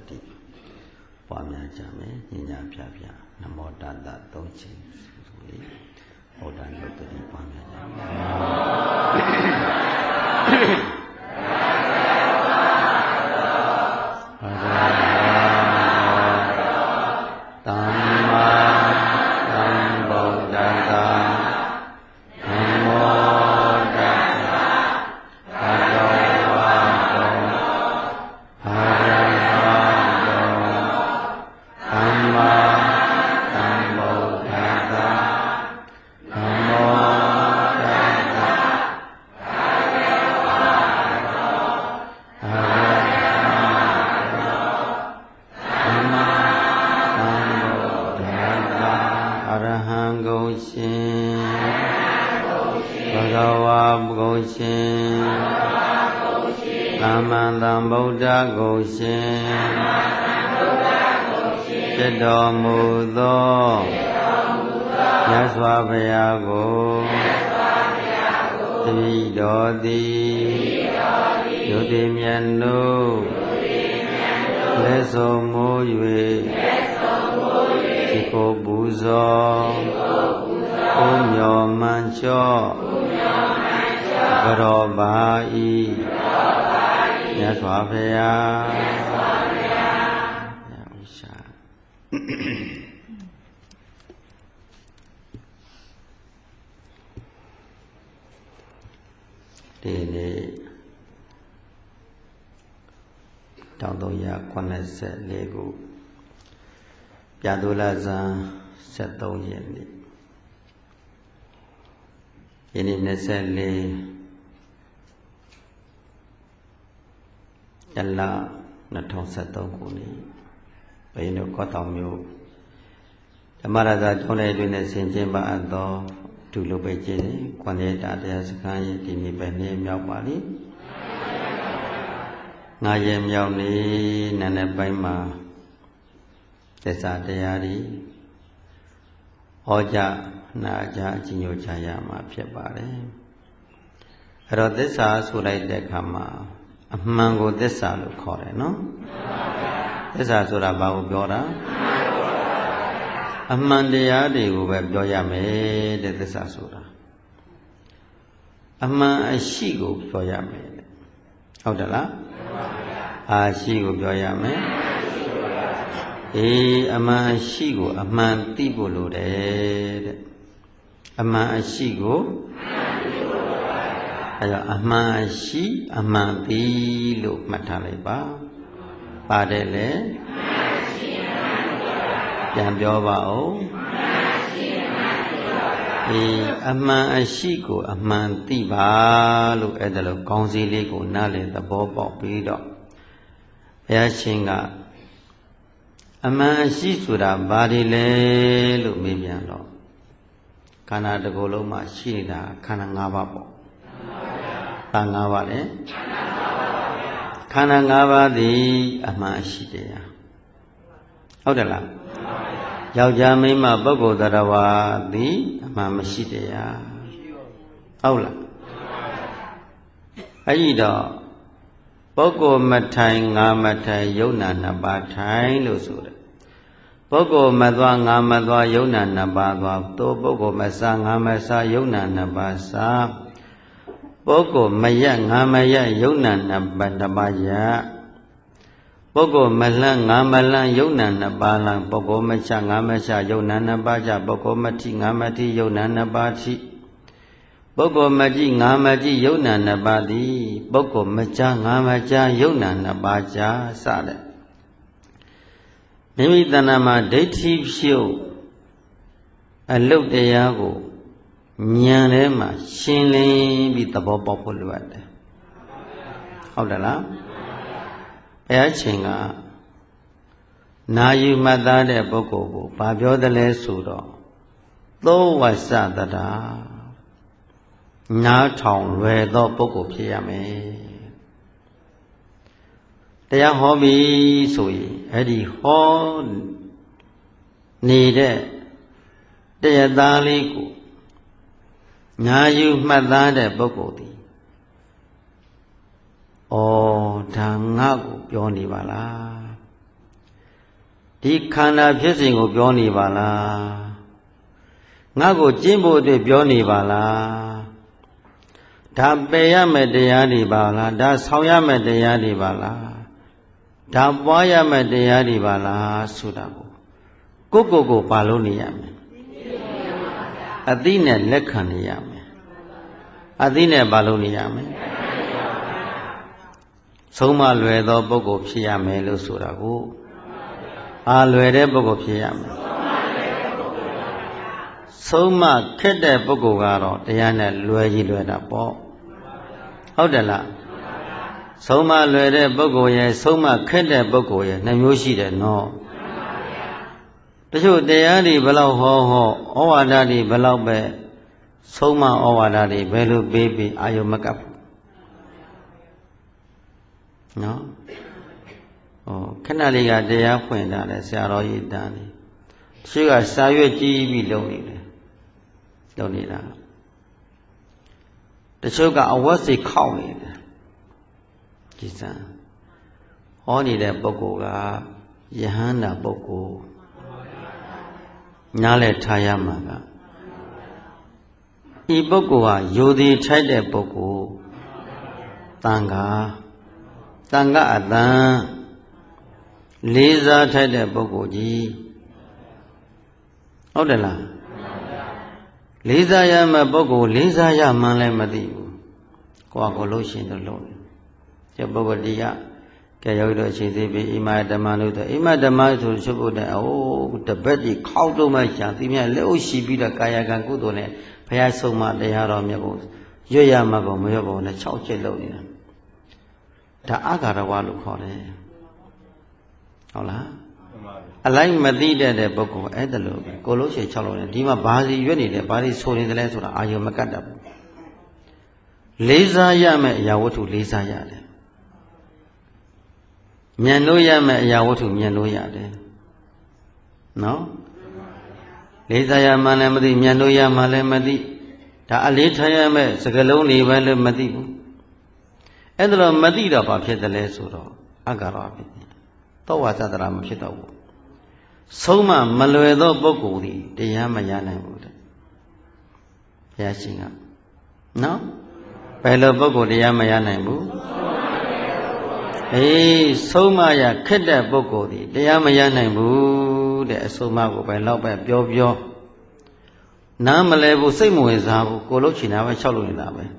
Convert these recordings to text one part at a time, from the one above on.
တိပွားများကြမယ်ညညာဖြာဖြာနမောတတသုံးချိန်ဆိုလေဗုဒ္ဓနုတ္တိပွားများကြမယ်ဖြစ်တော်မူသောမြတ်စွာဘုရားကိုတပည့်တော်သည်ယုတိမြတ်တို့လက်ဆုံးမိုး၍ဒီကိုပူဇော်ဘုမြော်မှန်လျှော့ကြောပါ၏မြတ်စွာဘုရားဒီနေ့1384ခုပြာသူလဇန်73ရက်နေ့ယနေ့24တလ2023ခုနှစ်ဘိန်းတို့ကောတောင်မြို့ဓမ္မရသာကျောင်းလေးတွင်ဆင်ကျင်းပါအပ်သောဒုလုပိတ်ခြင်းခွန်ရတာတရားစခန်းရဲ့ဒီနေ့ပဲနေ့မြောက်ပါလိ9ရက်မြောက်နေ့နံနက်ပိုင်းမှာသစ္စာတရားတွေဟောကြားနာကြားအကျဉ်းချုပ်ချရမှာဖြစ်ပါတယ်အဲ့တော့သစ္စာဆိုလိုက်တဲ့အခါမှာအမှန်ကိုသစ္စာလို့ခေါ်တယ်နော်သစ္စာဆိုတာဘာကိုပြောတာအမှန်တရားတွေကိုပဲပြောရမယ်တဲ့သစ္စာဆိုတာအမှန်အရှိကိုပြောရမယ်တဲ့ဟုတ်တယ်လားအာရှိကိုပြောရမယ်အမှန်အရှိကိုအမှန်သိဖို့လိုတယ်တဲ့အမှန်အရှိကိုအဲဒါအမှန်အရှိအမှန်သိလို့မှတ်ထားလိုက်ပါပါတယ်လေပြန်ပြောပါဦးအမှန်အရှိကိုအမှန်သိပါလို့အဲ့ဒါလို့ခေါင်းစည်းလေးကိုနားလည်သဘောပေါက်ပြီးတော့ဘုရားရှင်ကအမှန်အရှိဆိုတာဘာတွေလဲလို့မေးပြန်တော့ခန္ဓာတစ်ခုလုံးမှာရှိနေတာခန္ဓာ၅ပါးပေါ့ဘာ၅ပါးလဲခန္ဓာ၅ပါးသည်အမှန်အရှိတရားဟုတ်တယ်လားယောက်ျားမိန်းမပုဂ္ဂိုလ်တရားဝါသည်အမှန်မရှိတရားဟုတ်လားအဲ့ဒီတော့ပုဂ္ဂိုလ်မထိုင်ငါမထိုင်ယုံနာနှစ်ပါးထိုင်လို့ဆိုတယ်ပုဂ္ဂိုလ်မသွားငါမသွားယုံနာနှစ်ပါးသွားသို့ပုဂ္ဂိုလ်မစားငါမစားယုံနာနှစ်ပါးစားပုဂ္ဂိုလ်မရငါမရယုံနာနှစ်ပါးရပုဂ္ဂိုလ်မလှမ်းငါမလှမ်းယုံနာနှစ်ပါးလှမ်းပုဂ္ဂိုလ်မချငါမချယုံနာနှစ်ပါးချပုဂ္ဂိုလ်မထိငါမထိယုံနာနှစ်ပါးထိပုဂ္ဂိုလ်မကြည့်ငါမကြည့်ယုံနာနှစ်ပါးသည်ပုဂ္ဂိုလ်မကြားငါမကြားယုံနာနှစ်ပါးကြားစတဲ့မိမိတဏ္ဍာမှာဒိဋ္ဌိဖြုတ်အလုတ်တရားကိုဉာဏ်ထဲမှာရှင်းလင်းပြီးသဘောပေါက်ဖို့လိုအပ်တယ်ဟုတ်တယ်လားဘုရားရှင်ကနာယူမှတ်သားတဲ့ပုဂ္ဂိုလ်ကိုဘာပြောသလဲဆိုတော့သောဝဆတတာနားထောင်လွယ်သောပုဂ္ဂိုလ်ဖြစ်ရမယ်တရားဟောပြီဆိုရင်အဲ့ဒီဟောနေတဲ့တရားသားလေးကိုနာယူမှတ်သားတဲ့ပုဂ္ဂိုလ်သည်ဒါငါ့ကိုပြောနေပါလားဒီခန္ဓာဖြစ်စဉ်ကိုပြောနေပါလားငါကိုကျင့်ဖို့အတွက်ပြောနေပါလားဒါပယ်ရမယ့်တရားတွေပါလားဒါဆောင်ရမယ့်တရားတွေပါလားဒါပွားရမယ့်တရားတွေပါလားဆိုတာကိုကိုပါလို့နေရမယ်အသိနဲ့လက်ခံနေရမယ်အသိနဲ့ပါလို့နေရမယ်ဆုံးမလွယ်သောပုဂ္ဂိုလ်ဖြစ်ရမယ်လို့ဆိုတာကိုအာလွယ်တဲ့ပုဂ္ဂိုလ်ဖြစ်ရမယ်ဆုံးမခက်တဲ့ပုဂ္ဂိုလ်ကတော့တရားနဲ့လွယ်ကြီးလွယ်တာပေါ့ဟုတ်တယ်လားဆုံးမလွယ်တဲ့ပုဂ္ဂိုလ်ရဲ့ဆုံးမခက်တဲ့ပုဂ္ဂိုလ်ရဲ့နှစ်မျိုးရှိတယ်နော်တချို့တရားတွေဘလောက်ဟောဩဝါဒတွေဘလောက်ပဲဆုံးမဩဝါဒတွေဘယ်လိုပေးအာယုမကပ်နော်ခဏလေးကတရားဖွင့်တာလေဆရာတော်ကြီးတန်းနေတချို့ကစာရွက်ကြီးပြီးလုံနေတယ်လုံနေတာတချို့ကအဝတ်စိတ်ခောက်နေတယ်ကြည်စံဟောနေတဲ့ပုဂ္ဂိုလ်ကယဟန္တာပုဂ္ဂိုလ်နားလဲထားရမှာကဤပုဂ္ဂိုလ်ဟာယိုသည်ထိုက်တဲ့ပုဂ္ဂိုလ်တန်ခါအတန်လေးစားထိုက်တဲ့ပုဂ္ဂိုလ်ကြီးဟုတ်တယ်လားလေးစားရမယ့်ပုဂ္ဂိုလ်လေးစားရမှန်းလည်းမသိဘူးကိုလို့ရှင်တော့လုံးကျပုဂ္ဂိုလ်တရားကဲယောဂီတို့အချိန်သေးပြီးအိမဓမ္မလို့တော့အိမဓမ္မဆိုချုပ်ဖို့တဲ့တပည့်ကြီးခောက်တော့မှရှာသိမြလက်အုပ်ရှိပြီးတော့ကာယကံကုသိုလ်နဲ့ဘုရားဆုံးမတရားတော်မြတ်ကိုရွတ်ရမှာပုံမရွတ်ပုံနဲ့6ချက်လုံးနေတာဒါအာဃာရဝလို့ခေါ်တယ်ဟုတ်လားအလိုက်မသိတဲ့ပုဂ္ဂိုလ်အဲ့ဒါလို့ကိုလို့ရှိ6လုံးနဲ့ဒီမှာဘာစီရွတ်နေတယ်ဘာစီဆိုနေတယ်လဲဆိုတာအာယုံမကတ်တတ်ဘူးလေးစားရမယ့်အရာဝတ္ထုလေးစားရတယ်မြတ်လို့ရမယ့်အရာဝတ္ထုမြတ်လို့ရတယ်နော်လေးစားရမှလည်းမသိမြတ်လို့ရမှလည်းမသိဒါအလေးထားရမယ့်စကလုံးတွေပဲလည်းမသိဘူးအဲ့ဒါတော့မသိတော့ဘာဖြစ်တယ်လဲဆိုတော့အက္ခရာဖြစ်တယ်သောဝါသတ္တရာမဖြစ်တော့ဘူးဆုံးမမလွယ်သောပုဂ္ဂိုလ်သည်တရားမရနိုင်ဘူးတဲ့ဘုရားရှင်ကနော်ဘယ်လိုပုဂ္ဂိုလ်တရားမရနိုင်ဘူးဆုံးမရခက်တဲ့ပုဂ္ဂိုလ်သည်တရားမရနိုင်ဘူးတဲ့အဆုံးမကိုပဲလောက်ပဲပြောနားမလဲဘူးစိတ်မဝင်စားဘူးကိုလို့ချင်တာပဲ၆လို့နေတာပဲ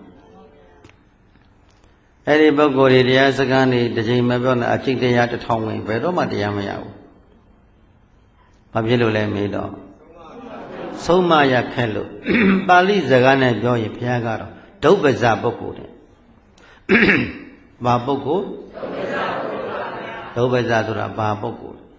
အဲ့ဒီပုဂ္ဂိုလ်တွေတရားစကားနေတစ်ချိန်မပြောနဲ့အကျင့်တရား1000ဝင်ဘယ်တော့မှတရားမရဘူးဘာဖြစ်လို့လဲမေးတော့ဆုံးမရခက်လို့ပါဠိစကားနဲ့ပြောရင်ဘုရားကတော့ဒုပ္ပဇပုဂ္ဂိုလ်တဲ့ဘာပုဂ္ဂိုလ်ဒုပ္ပဇဆိုတာဘာပုဂ္ဂိုလ်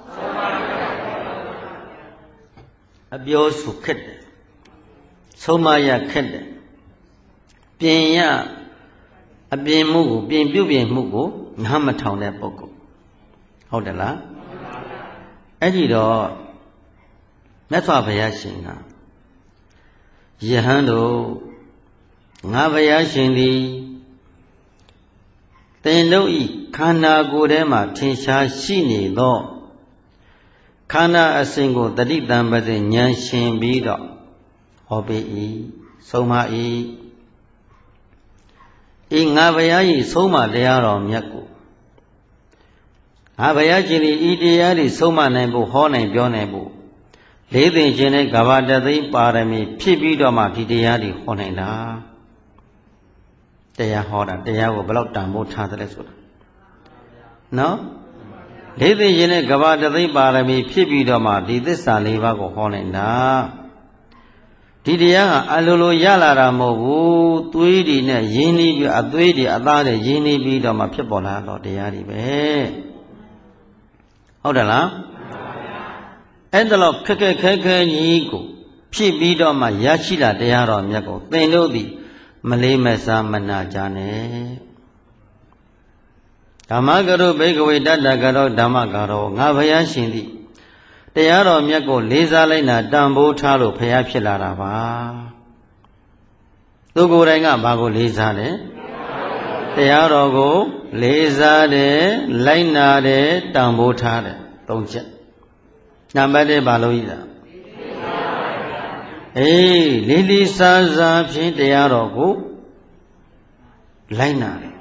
အပြောဆိုခက်တယ်ဆုံးမရခက်တယ်ပြင်ရအပြင်မှုကိုပြုပြင်မှုကိုနားမထောင်တဲ့ပုဂ္ဂိုလ်ဟုတ်တယ်လားအဲ့ဒီတော့မြတ်စွာဘုရားရှင်ကယဟန်တို့ငါဘုရားရှင်သည်သင်တို့ဤခန္ဓာကိုယ်ထဲမှာထင်ရှားရှိနေသောခန္ဓာအစဉ်ကိုတတိတံပစေဉာဏ်ရှင်ပြီးတော့ဟောပေ၏ဆုံးမ၏ဤငါဘုရား၏ဆုံးမတရားတော်မြတ်ကိုငါဘုရားရှင်၏ဤတရားသည်ဆုံးမနိုင်ဖို့ဟောနိုင်ပြောနိုင်ဖို့လေးသိခြင်းနဲ့ကဘာတသိပါရမီဖြစ်ပြီးတော့မှဒီတရားတွေဟောနိုင်တာတရားဟောတာတရားကိုဘယ်လောက်တန်ဖိုးထားတယ်လဲဆိုတာနော်လေးသိခြင်းနဲ့ကဘာတသိပါရမီဖြစ်ပြီးတော့မှဒီသစ္စာ၄ပါးကိုဟောနိုင်တာဒီတရားကအလိုလိုရလာတာမဟုတ်ဘူးသွေးတွေနဲ့ရင်းနှီးပြီးအသွေးတွေအသားတွေရင်းနှီးပြီးတော့မှဖြစ်ပေါ်လာတော့တရားတွေပဲဟုတ်တယ်လားအဲ့ဒါတော့ခက်ခဲကြီးကိုဖြစ်ပြီးတော့မှရရှိလာတရားတော်မြတ်ကိုသင်တို့သည်မလေးမစားမနာကြနဲ့ဓမ္မကရုဘိကဝေတတ္တကရောဓမ္မကရောငါဘုရားရှင်သည်တရားတော်မြတ်ကိုလေးစားလိုက်တာတန်ဖိုးထားလို့ဘုရားဖြစ်လာတာပါသူကိုယ်တိုင်ကဘာကိုလေးစားလဲတရားတော်ကိုလေးစားတယ်လိုက်နာတယ်တန်ဖိုးထားတယ်၃ချက်နံပါတ်1ဘာလို့ဤလားလေးလေးစားစားဖြင့်တရားတော်ကိုလိုက်နာတယ်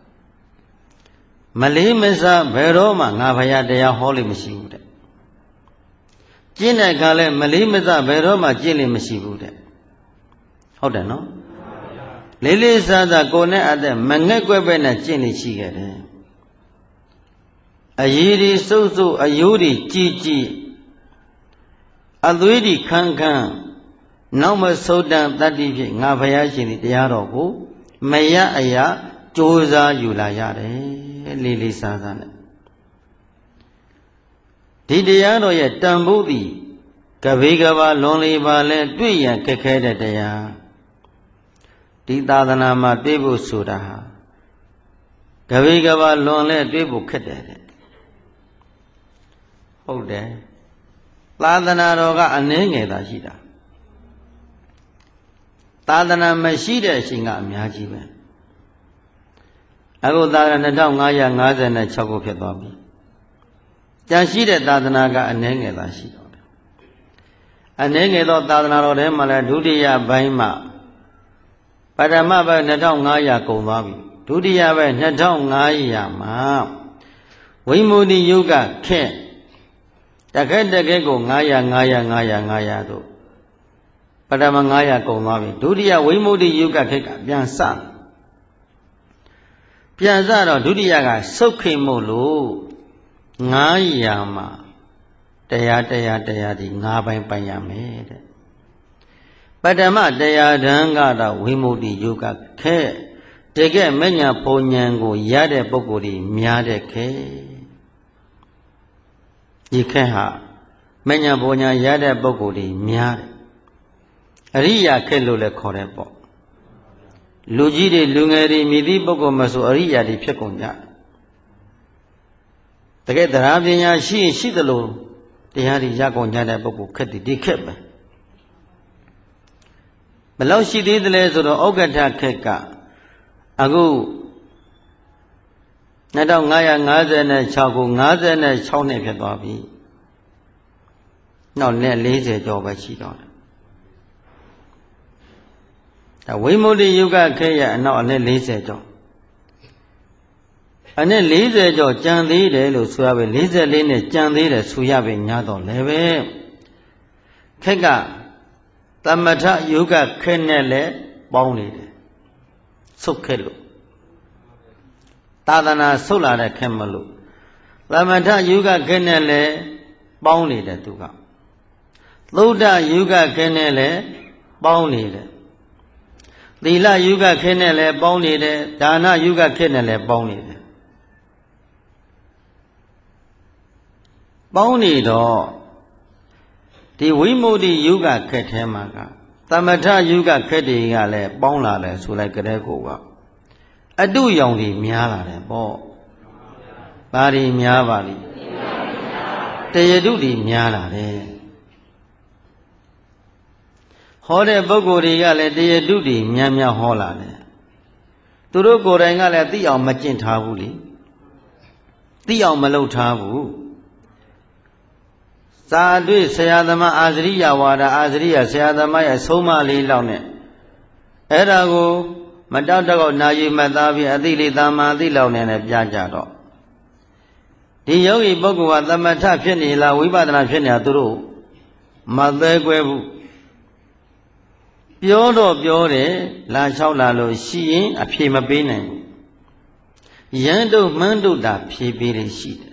မလေးမစားဘယ်တော့မှငါဘုရားတရားဟောလို့မရှိဘူးတဲ့ကျင့်တဲ့အခါလဲမလေးမစားဘယ်တော့မှကျင့်လို့မရှိဘူးတဲ့ဟုတ်တယ်နော်လေးလေးစားစားကိုယ်နဲ့အသက်မငဲ့ကွက်ပဲနဲ့ကျင့်လို့ရှိခဲ့တယ်အရေးဒီစုပ်စုပ်အယိုးဒီကြည်ကြည်အသွေးဒီခန်းခန်းနောက်မဆုတ်တန်တတ္တိဖြင့်ငါဘုရားရှင်ဒီတရားတော်ကိုမရအရာကြိုးစားယူလာရတယ်လေးလေးစားစားနဲ့ဒီတရားတော်ရဲ့တန်ဖိုးသည်ကဘေးကဘာလွန်လေပါလဲတွေ့ရခက်ခဲတဲ့တရားဒီသာသနာမှာတွေ့ဖို့ဆိုတာဟာကဘေးကဘာလွန်လဲတွေ့ဖို့ခက်တယ်တဲ့ဟုတ်တယ်သာသနာတော်ကအနည်းငယ်သာရှိတာသာသနာမရှိတဲ့အချိန်ကအများကြီးပဲအခုသာသနာ2556ခုဖြစ်သွားပြီကြံရှိတဲ့သာသနာကအနည်းငယ်သာရှိတော့တယ်အနည်းငယ်သောသာသနာတော်ထဲမှာလည်းဒုတိယပိုင်းမှာပထမပိုင်း2500ကုန်သွားပြီဒုတိယပိုင်း2500မှာဝိမု ക്തി ယုဂခက်တခက်ကို900တို့ပထမ900ကုန်သွားပြီဒုတိယဝိမု ക്തി ယုဂခက်ကပြန်စတော့ဒုတိယကစုတ်ခိမို့လို့900မှာတရားဒီ9ပိုင်းပိုင်ရမယ်တဲ့ပထမတရားဓမ္မကတော့ဝိမု ക്തി ယုဂခဲတကယ်မညာဘုံဉဏ်ကိုရတဲ့ပုဂ္ဂိုလ်ကြီးများတဲ့ခဲဒီခဲဟာမညာဘုံဉဏ်ရတဲ့ပုဂ္ဂိုလ်ကြီးများတယ်အရိယာခဲလို့လည်းခေါ်တယ်ပေါ့လူကြီးတွေလူငယ်တွေမြည်သည့်ပုဂ္ဂိုလ်မဆိုအရိယာတွေဖြစ်ကုန်ကြတကယ်တရားပညာရှိရင်ရှိသလိုတရားတွေရကုန်ကြတဲ့ပုဂ္ဂိုလ်ခက်ဒီခက်ပဲဘယ်လောက်ရှိသေးသလဲဆိုတော့ဩဃထခက်ကအခု2556ခု56နှစ်ဖြစ်သွားပြီနောက်နဲ့40ကျော်ပဲရှိတော့တယ်ဒါဝိမု ക്തി ယုဂခက်ရဲ့အနောက်အနဲ့40ကျော်အနဲ့40ကျော်ကြံသေးတယ်လို့ဆိုရပဲ44နဲ့ကြံသေးတယ်ဆိုရပဲညာတော့လည်းပဲခက်ကသမထယုဂခက်နဲ့လည်းပေါင်းနေတယ်ဆုတ်ခက်လို့သာသနာဆုတ်လာတဲ့ခက်မလို့သမထယုဂခက်နဲ့လည်းပေါင်းနေတယ်သူကသုဒ္ဓယုဂခက်နဲ့လည်းပေါင်းနေတယ်သီလယုဂခက်နဲ့လည်းပေါင်းနေတယ်ဒါနယုဂခက်နဲ့လည်းပေါင်းနေတယ်ပေါင်းနေတော့ဒီဝိမု ക്തി ယုဂခက်ထဲမှာကသမထယုဂခက်တွေကလည်းပေါင်းလာတယ်ဆိုလိုက်ကြတဲ့ကိုကအတုရောင်တွေများလာတယ်ပေါ့ဘာတွေများပါလိတယတုတွေများလာတယ်ဟောတဲ့ပုဂ္ဂိုလ်တွေကလည်းတယတုတွေများဟောလာတယ်သူတို့ကိုယ်တိုင်ကလည်းသိအောင်မကျင့်ထားဘူးလေသိအောင်မလုပ်ထားဘူးသာတွေ့ဆရာသမားအာဇရိယဝါဒအာဇရိယဆရာသမားရဲ့ဆုံးမလေးလောက်နဲ့အဲ့ဒါကိုမတောက်တော့နာယူမှတ်သားပြီးအသိလေးသာမန်အသိလောက်နဲ့လည်းပြကြတော့ဒီယောဂီပုဂ္ဂိုလ်ကသမထဖြစ်နေလားဝိပဿနာဖြစ်နေတာသူတို့မသေးကွဲဘူးပြောတော့ပြောတယ်လာလျှောက်လာလို့ရှိရင်အဖြေမပေးနိုင်ဘူးရန်တို့မှန်းတို့တာဖြေပေးတယ်ရှိတယ်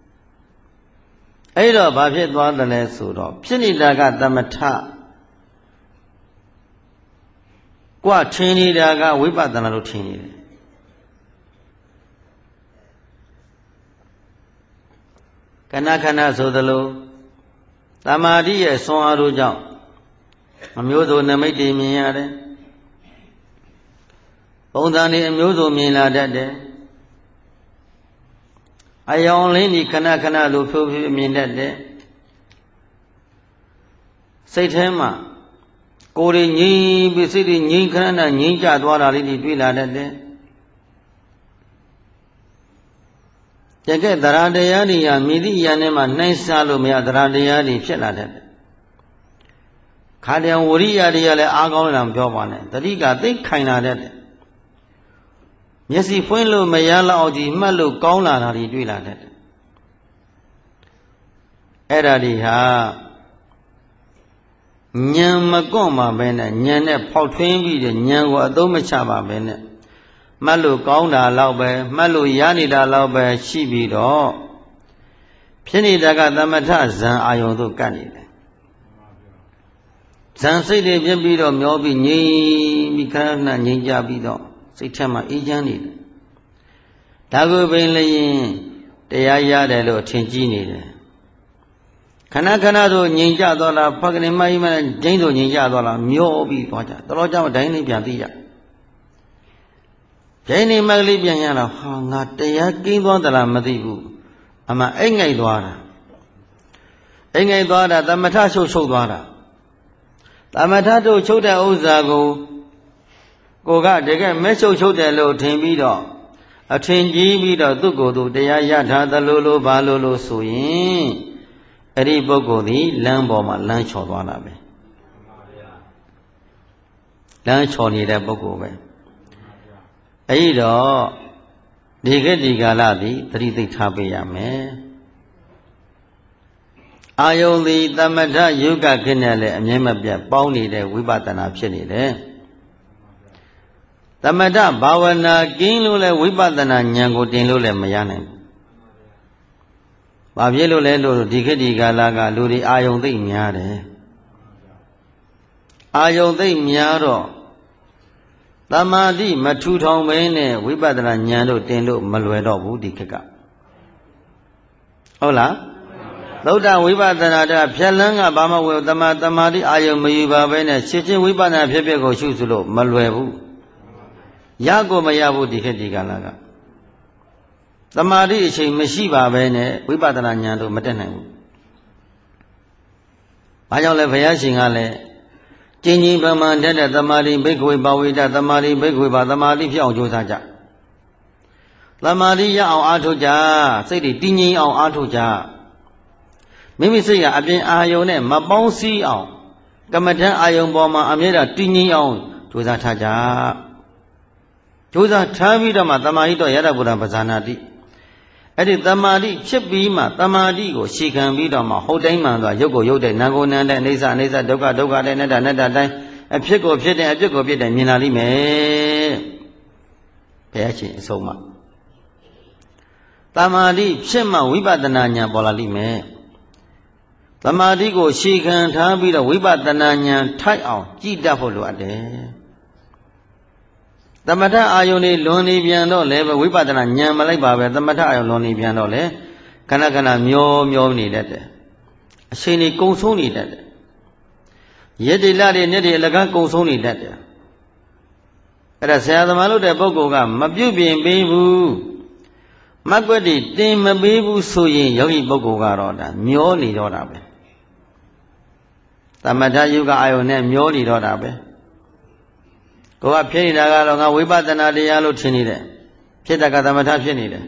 အဲ့တော့ဘာဖြစ်သွားတယ်လဲဆိုတော့ဖြစ်နေတာကသမထกว่าထင်နေတာကဝိပဿနာလို့ထင်နေတယ်ခဏခဏဆိုသလိုသမာဓိရဲ့ဆွမ်းအားတို့ကြောင့်အမျိုးစုံနမိတ်တွေမြင်ရတယ်ပုံစံတွေအမျိုးစုံမြင်လာတတ်တယ်အယောင်လင်းဒီခဏခဏလိုဖြိုးဖြိုးမြင်တတ်တယ်စိတ်ထဲမှာကိုယ်တွေငြိမ်ပြီးစိတ်တွေငြိမ်ခဏခဏငြိမ်ကြသွားတာလေးတွေတွေ့လာတတ်တယ်တကယ်တရားတရားတွေကမြည်သည့်ဉာဏ်နဲ့မှနှိုင်းစားလို့မရတရားတရားတွေဖြစ်လာတဲ့ခါတည်းဝရိယတွေကလည်းအားကောင်းလာမပြောပါနဲ့တတိကသိခိုင်လာတဲ့မျက်စိဖွင့်လို့မရလောက်အောင်ဒီမှတ်လို့ကောင်းလာတာတွေတွေ့လာတဲ့အဲ့ဒါတွေဟာဉာဏ်မကွန့်ပါပဲနဲ့ဉာဏ်နဲ့ဖောက်ထွင်းပြီးတဲ့ဉာဏ်ကိုအသုံးမချပါပဲနဲ့မှတ်လို့ကောင်းတာလောက်ပဲမှတ်လို့ရနေတာလောက်ပဲရှိပြီးတော့ဖြစ်နေတာကသမထဇံအာယုံတို့ကပ်နေတယ်ဇံစိတ်တွေဖြစ်ပြီးတော့မျောပြီးငြိမ်ပြီးခဏခဏငြိမ်ကြပြီးတော့စိတ်ထက်မှအေးချမ်းနေတယ်ဒါကိုပင်လည်းတရားရတယ်လို့ထင်ကြီးနေတယ်ခဏခဏဆိုငြိမ်ကြတော့လားဖကနေမကြီးမကျင်းဆိုငြိမ်ကြတော့လားမျောပြီးသွားကြတော်ကြောင့်ဒိုင်းလေးပြန်သိရဒိုင်းလေးမကလေးပြန်ရတော့ဟာငါတရားကင်းသွားသလားမသိဘူးအမှအိတ်ငိုက်သွားတာအိတ်ငိုက်သွားတာသမထချုပ်သွားတာသမထတို့ချုပ်တဲ့ဥစ္စာကိုကတကယ်မဲချုပ်တယ်လို့ထင်ပြီးတော့အထင်ကြီးပြီးတော့သူ့ကိုယ်သူတရားရထားသလိုလိုဘာလိုလိုဆိုရင်အဲ့ဒီပုဂ္ဂိုလ်သည်လမ်းပေါ်မှာလမ်းချော်သွားတာပဲလမ်းချော်နေတဲ့ပုဂ္ဂိုလ်ပဲအဲ့ဒီတော့ဒီခေတ်ဒီကာလသည်သတိသိထားပေးရမယ်အာယုန်သည်သမထယုဂခေတ်နဲ့လည်းအမြဲမပြတ်ပေါင်းနေတဲ့ဝိပဿနာဖြစ်နေတယ်သမထဘာဝနာကင်းလို့လဲဝိပဿနာဉာဏ်ကိုတင်လို့လည်းမရနိုင်ဘူး။ဘာဖြစ်လို့လဲလို့ဒီခေတ်ဒီကာလကလူတွေအာယုံသိမ့်များတယ်။အာယုံသိမ့်များတော့သမာဓိမထူထောင်ဘဲနဲ့ဝိပဿနာဉာဏ်တို့တင်လို့မလွယ်တော့ဘူးဒီခေတ်က။ဟုတ်လား။သုဒ္ဓဝိပဿနာတဖြက်လန်းကဘာမှဝေသမာဓိအာယုံမယူပါဘဲနဲ့ရှင်းချင်းဝိပဿနာဖြစ်ဖြစ်ကိုရှုစုလို့မလွယ်ဘူး။ရကိုမရဘူးဒီခေတ်ဒီကာလကသမာဓိအချိန်မရှိပါပဲနဲ့ဝိပဿနာဉာဏ်တို့မတက်နိုင်ဘူး။ဘာကြောင့်လဲဘုရားရှင်ကလည်းကျင့်ကြီးပမာတတ်တဲ့သမာဓိဘိက္ခဝေပါဝိတသမာဓိဘိက္ခဝေပါသမာဓိဖြစ်အောင်ကြိုးစားကြ။သမာဓိရအောင်အားထုတ်ကြ။စိတ်တွေတည်ငြိမ်အောင်အားထုတ်ကြ။မိမိစိတ်ကအပြင်အာယုံနဲ့မပေါင်းစည်းအောင်ကမ္မထအာယုံပေါ်မှာအမြဲတမ်းတည်ငြိမ်အောင်ကြိုးစားထားကြ။ကြိုးစားထားပြီးတော့မှသမာဓိတော့ရတ္တဗုဒ္ဓပဇာနာတိအဲ့ဒီသမာဓိဖြစ်ပြီးမှသမာဓိကိုရှေခံပြီးတော့မှဟုတ်တိုင်းမှန်သွားရုပ်ကိုရုပ်တဲ့နာကိုနာတဲ့အိဋ္ဌအိဋ္ဌဒုက္ခဒုက္ခတဲ့နတ္တနတ္တတိုင်းအဖြစ်ကိုဖြစ်တဲ့အဖြစ်ကိုဖြစ်တဲ့မြင်လာလိမ့်မယ်ဘုရားရှင်အဆုံးအမသမာဓိဖြစ်မှဝိပဿနာဉာဏ်ပေါ်လာလိမ့်မယ်သမာဓိကိုရှေခံထားပြီးတော့ဝိပဿနာဉာဏ်ထိုက်အောင်ကြည်တတ်ဖို့လိုအပ်တယ်သမထအာယုန်လေးလွန်နေပြန်တော့လည်းဝိပဿနာဉာဏ်မလိုက်ပါပဲသမထအာယုန်လွန်နေပြန်တော့လေခဏခဏမျောနေတတ်တယ်အချိန်ကြီးကုံဆုံးနေတတ်တယ်ရစ်တိလတွေနဲ့တွေအလကားကုံဆုံးနေတတ်တယ်အဲ့ဒါဆရာသမားလို့တဲ့ပုဂ္ဂိုလ်ကမပြုတ်ပြင်ပေးဘူးမကွက်တွေတင်မပေးဘူးဆိုရင်ယောဂီပုဂ္ဂိုလ်ကတော့ဒါမျောနေတော့တာပဲသမထယုဂအာယုန်နဲ့မျောနေတော့တာပဲကိုကဖြစ်နေတာကတော့ငါဝိပဿနာတရားလို့ထင်နေတယ်ဖြစ်တဲ့ကသမထဖြစ်နေတယ်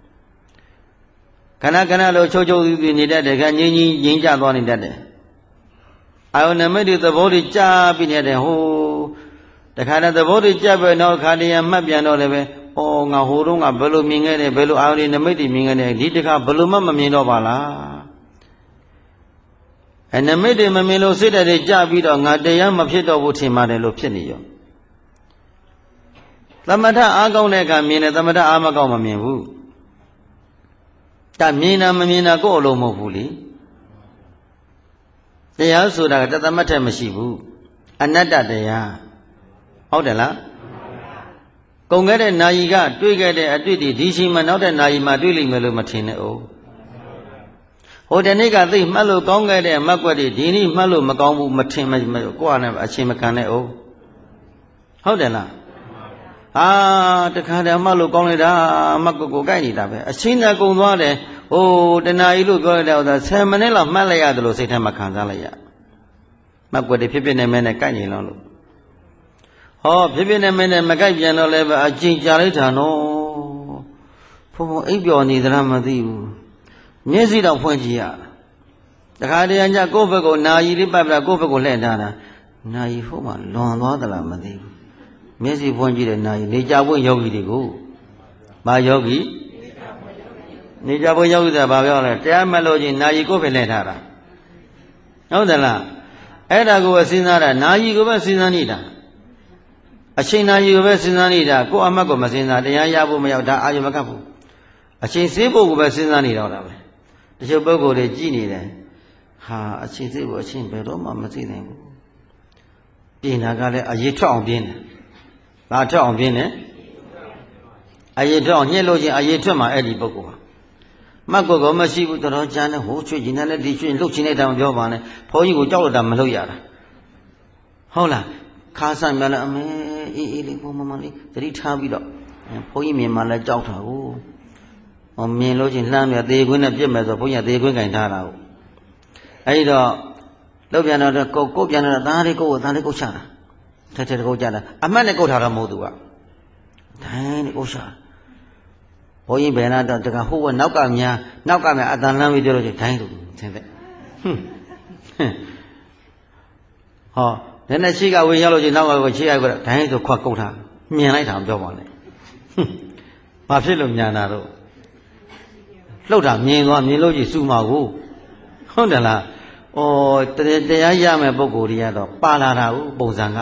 ခဏခဏလို့ချုပ်နေတတ်တယ်ခငြင်းကြသွားနေတတ်တယ်အာယုန်နမိတ်တွေသဘောတွေကြားပြီးနေတယ်ဟိုတခါတည်းသဘောတွေကြားပဲတော့ခါတည်းမှတ်ပြန်တော့လည်းပဲဩငါဟိုတုန်းကဘယ်လိုမြင်ခဲ့တယ်ဘယ်လိုအာယုန်တွေနမိတ်တွေမြင်ခဲ့တယ်ဒီတခါဘယ်လိုမှမမြင်တော့ပါလားနမိတ်တွေမမြင်လို့စိတ်တွေကြားပြီးတော့ငါတရားမဖြစ်တော့ဘူးထင်ပါတယ်လို့ဖြစ်နေရောသမထအားကောင်းတဲ့အခါမြင်တယ်သမထအားမကောင်းမမြင်ဘူးဒါမြင်တာမမြင်တာကိုယ်အလုံးမဟုတ်ဘူးလေတရားဆိုတာကသမထမရှိဘူးအနတ္တတရားဟုတ်တယ်လားကုန်ခဲ့တဲ့နာယီကတွေ့ခဲ့တဲ့အတွေ့အထိဒီရှိမှနောက်တဲ့နာယီမှာတွေ့လိမ့်မယ်လို့မထင်နဲ့ဦးဟိုတနေ့ကသိမှတ်လို့ကောင်းခဲ့တဲ့မက်ွက်တွေဒီနေ့မှတ်လို့မကောင်းဘူးမထင်ကိုယ့်ဟာနဲ့အချိန်မခံနဲ့ဦးဟုတ်တယ်လားတခါတည်းမှလို့ကောင်းလိုက်တာမက်ွက်ကိုကိုက်နေတာပဲအချိန်နဲ့ကုန်သွားတယ်ဟိုတနာရီလို့ပြောရတဲ့ဥစ္စာ10မိနစ်လောက်မှတ်လိုက်ရတယ်လို့စိတ်ထဲမှာခံစားလိုက်ရမက်ွက်တွေဖြစ်နေမဲနဲ့ကိုက်နေလို့ဖြစ်နေမဲနဲ့မကိုက်ပြန်တော့လည်းပဲအချိန်ကြာလိုက်တာနော်ဘုံဘုံအိပ်ပျော်နေသလားမသိဘူးမျက်စိတော့ဖွင့်ကြည့်ရတခါတည်းကကိုယ့်ဘက်ကိုနာယီလေးပတ်ပြကိုယ့်ဘက်ကိုလှည့်ထားတာနာယီဟိုမှာလွန်သွားသလားမသိဘူးမျက်စိဖွင့်ကြည့်တဲ့နာယီနေကြပွင့်ယောဂီတွေကိုဘာယောဂီနေကြပွင့်ယောဂီဆိုတာဘာပြောလဲတရားမလို့ချင်းနာယီကိုယ့်ဘက်လှည့်ထားတာဟုတ်တယ်လားအဲ့ဒါကိုပဲစဉ်းစားတာနာယီကိုပဲစဉ်းစားနေတာအချိန်နာယီကိုပဲစဉ်းစားနေတာကိုယ့်အမှတ်ကိုမစဉ်းစားတရားရဖို့မရောက်ဒါအာရုံမကပ်ဘူးအချိန်စေးဖို့ကိုပဲစဉ်းစားနေတော့တာပဲတချို့ပုဂ္ဂိုလ်တွေကြည်နေတယ်ဟာအချိန်စေးဖို့အချိန်ဘယ်တော့မှမသိနိုင်ဘူးပြင်တာကလည်းအရေးထွက်အောင်ပြင်တယ်ဘာထွက်အောင်ပြင်တယ်အရေးထွက်အောင်ညှစ်လို့ချင်းအရေးထွက်မှာအဲ့ဒီပုဂ္ဂိုလ်ဟာမှတ်ကိုယ်ကမရှိဘူးတော်တော်ကြမ်းတယ်ဟိုချွေကျင်တဲ့ဒီချွေလှုပ်ချင်တဲ့တောင်ပြောပါနဲ့ဘုန်းကြီးကိုကြောက်လို့တာမလုပ်ရတာဟုတ်လားခါဆန့်မြလည်းအမေအေးအေးလေးဘုံမလေးသတိထားပြီးတော့ဘုန်းကြီးမြင်မှလည်းကြောက်တာကိုဟောမြင်လို့ချင်းလှမ်းတယ်သေခွင်းနဲ့ပြစ်မယ်ဆိုဘုန်းကြီးကသေခွင်းကင်ထားတာကိုအဲ့တော့လှုပ်ပြန်တော့ကိုပြန်တော့သားလေးကိုသားလေးကိုချတာထက်ကိုချတာအမှတ်နဲ့ကိုထားတာမဟုတ်သူကတိုင်းနဲ့ကိုချဘုန်းကြီးဘယ်နာတော့တကဟိုကနောက်ကများအတန်လမ်းပြီးပြောလို့ချင်းတိုင်းလို့သင်တဲ့ဟောနည်းနည်းရှိကဝင်ရောက်လို့ချင်းနောက်ကကိုချိရိုက်ကတော့တိုင်းဆိုခွက်ကုတ်ထားမြင်လိုက်တာပြောပါနဲ့ဘာဖြစ်လို့ညာနာတော့လှုပ်တာမြင်သွားမြင်လို့ကြီးစူမှာကိုဟုတ်တယ်လားဩတရားရမယ်ပုံကိုယ်ကြီးကတော့ပါလာတာကိုပုံစံက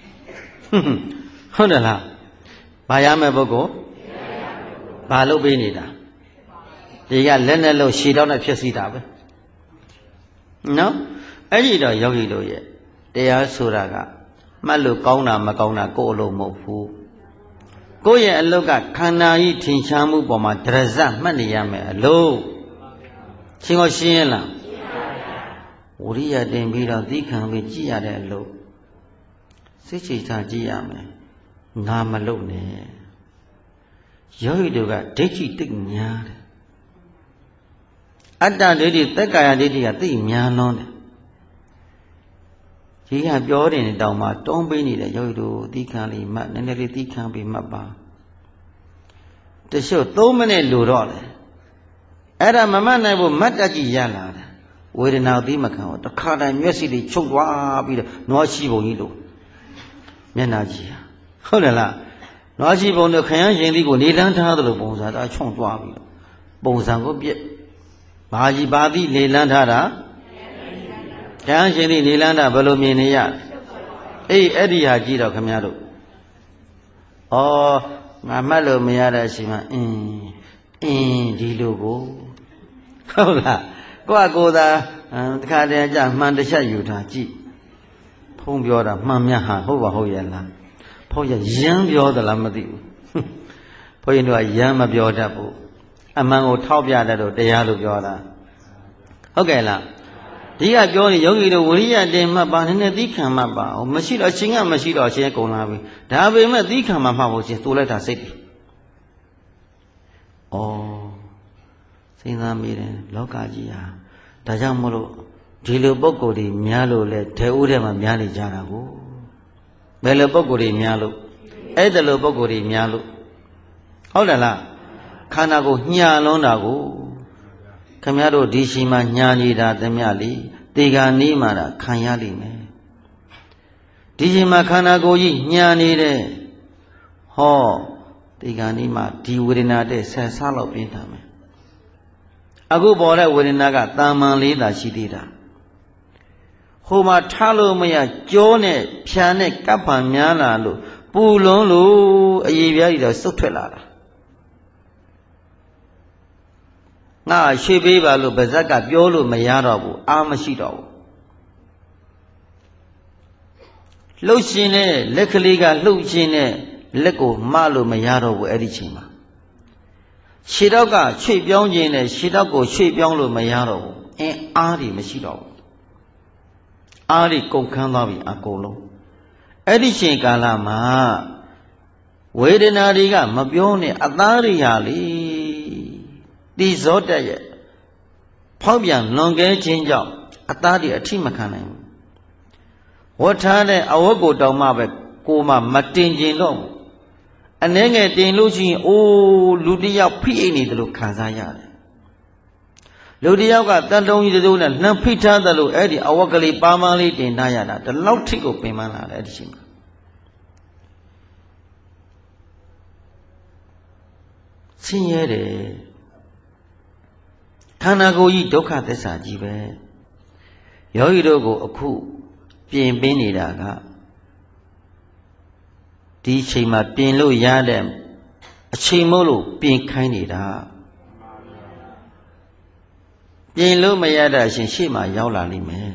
ဟုတ်တယ်လားဘာရမယ်ပုံကိုဘာလုပ်ပေးနေတာဒီကလက်နဲ့လို့ရှည်တော့နဲ့ဖြစ်စီတာပဲနော်အဲ့ဒီတော့ယောဂီတို့ရဲ့တရားဆိုတာကမှတ်လို့ကောင်းတာမကောင်းတာကိုယ်အလုံးမဟုတ်ဘူးကိုယ့်ရဲ့အလုပ်ကခန္ဓာကြီးထင်ရှားမှုပေါ်မှာဒရဇမှတ်နေရမယ်အလုပ်ရှင်းကိုရှင်းရလားဝိရိယတင်ပြီးတော့သိခံပြီးကြည့်ရတဲ့အလုပ်စိတ်ချထားကြည့်ရမယ်ငါမလုပ်နဲ့ယောဂီတို့ကဒိဋ္ဌိတိတ်များတယ်အတ္တဒိဋ္ဌိသက်ကာယဒိဋ္ဌိကသိများလွန်းတယ်ဒီကပြောတယ်တောင်မှတွန်းပေးနေတဲ့ယောဂီတို့သီခံလေးမှတ်နည်းနည်းလေးသီခံပြီးမှတ်ပါတချို့3မိနစ်လိုတော့လေအဲ့ဒါမမှတ်နိုင်ဘူးမတ်တက်ကြည့်ရလာတယ်ဝေဒနာသိမခံဘူးတခါတည်းမျက်စိလေးချုပ်သွားပြီးတော့နွားရှိပုံကြီးလို့မျက်နှာကြီးဟုတ်တယ်လားနွားရှိပုံတို့ခရမ်းရှင်သီးကိုနေလန်းထားသလိုပုံစံဒါချုံသွားပြီးတော့ပုံစံကိုပြက်ဘာကြီးဘာသိနေလန်းထားတာခရမ်းရှင်သီးနေလန်းတာဘယ်လိုမြင်နေရအေးအဲ့ဒီဟာကြည့်တော့ခမရတို့ဩငါမှတ်လို့မရတဲ့အချိန်မှာဒီလိုကိုဟုတ်လားကိုသာတခါတည်းကြမှန်တစ်ချက်ယူထားကြည့်ဖုံးပြောတာမှန်မြတ်ဟာဟုတ်ပါဟုတ်ရဲ့လားဖုံးရရမ်းပြောသလားမသိဘူးဘုန်းကြီးတို့ကရမ်းမပြောတတ်ဘူးအမှန်ကိုထောက်ပြတတ်တော့တရားလို့ပြောတာဟုတ်ကဲ့လားဒီကပြောနေယောဂီတို့ဝိရိယတင်မှတ်ပါနည်းနည်းသီးခံမှတ်ပါမရှိတော့အချင်းကမရှိတော့အချင်းကုန်လာပြီဒါပေမဲ့သီးခံမှမှတ်ဖို့ချင်းသိုးလိုက်တာစိတ်တယ်ဩစဉ်းစားမိတယ်လောကကြီးဟာဒါကြောင့်မလို့ဒီလိုပုံကိုယ်တွေများလို့လဲထဲဦးထဲမှာများနေကြတာကိုဘယ်လိုပုံကိုယ်တွေများလို့အဲ့ဒါလိုပုံကိုယ်တွေများလို့ဟုတ်တယ်လားခန္ဓာကိုညာလွန်းတာကိုခင်ဗျားတို့ဒီရှိမှညာနေတာသမျှလေတေဂာနီးမှတာခံရလိမ့်မယ်ဒီရှိမှခန္ဓာကိုယ်ကြီးညာနေတဲ့ဟောတေဂာနီးမှဒီဝေဒနာတဲ့ဆက်ဆလောက်ပြင်းထန်မယ်အခုပေါ်တဲ့ဝေဒနာကတာမန်လေးသာရှိသေးတာဟိုမှာထားလို့မရကြောနဲ့ဖြာနဲ့ကပ်ပံများလာလို့ပူလုံးလို့အရေးပြားကြီးတော့စုတ်ထွက်လာတာငါရွှေပေးပါလို့ဗဇက်ကပြောလို့မရတော့ဘူးအာမရှိတော့ဘူးလှုပ်ရှင်တဲ့လက်ကလေးကလှုပ်ရှင်တဲ့လက်ကိုမလို့မရတော့ဘူးအဲ့ဒီချိန်မှာခြေတော့ကရွှေ့ပြောင်းခြင်းနဲ့ခြေတော့ကိုရွှေ့ပြောင်းလို့မရတော့ဘူးအားတွေမရှိတော့ဘူးအားတွေကုန်ခန်းသွားပြီအကုန်လုံးအဲ့ဒီချိန်ကာလမှာဝေဒနာတွေကမပြောနဲ့အသားတွေဟာလေဒီဇောတက်ရဲ့ဖောက်ပြန်လွန်ကဲခြင်းကြောင့်အသားတွေအထိမခံနိုင်ဘူးဝတ်ထားတဲ့အဝတ်ကိုတောင်မှပဲကိုမှမတင်ကျင်တော့ဘူးအနေငယ်တင်လို့ရှိရင်အိုးလူတယောက်ဖိအိတ်နေတယ်လို့ခံစားရတယ်လူတယောက်ကတန်တုံးကြီးတုံးနဲ့နှမ်းဖိထားတယ်လို့အဲ့ဒီအဝတ်ကလေးပါးပါးလေးတင်ထားရတာဒီလောက်ထိကိုပင်ပန်းလာတယ်အဲ့ဒီချိန်မှာဆင်းရဲတယ်ခန္ဓာကိုယ်ကြီးဒုက္ခသစ္စာကြီးပဲယောဂီတို့ကိုအခုပြင်ပင်းနေတာကဒီချိန်မှာပြင်လို့ရတဲ့အချိန်မို့လို့ပြင်ခိုင်းနေတာပြင်လို့မရတဲ့အချိန်ရှေ့မှာရောက်လာလိမ့်မယ်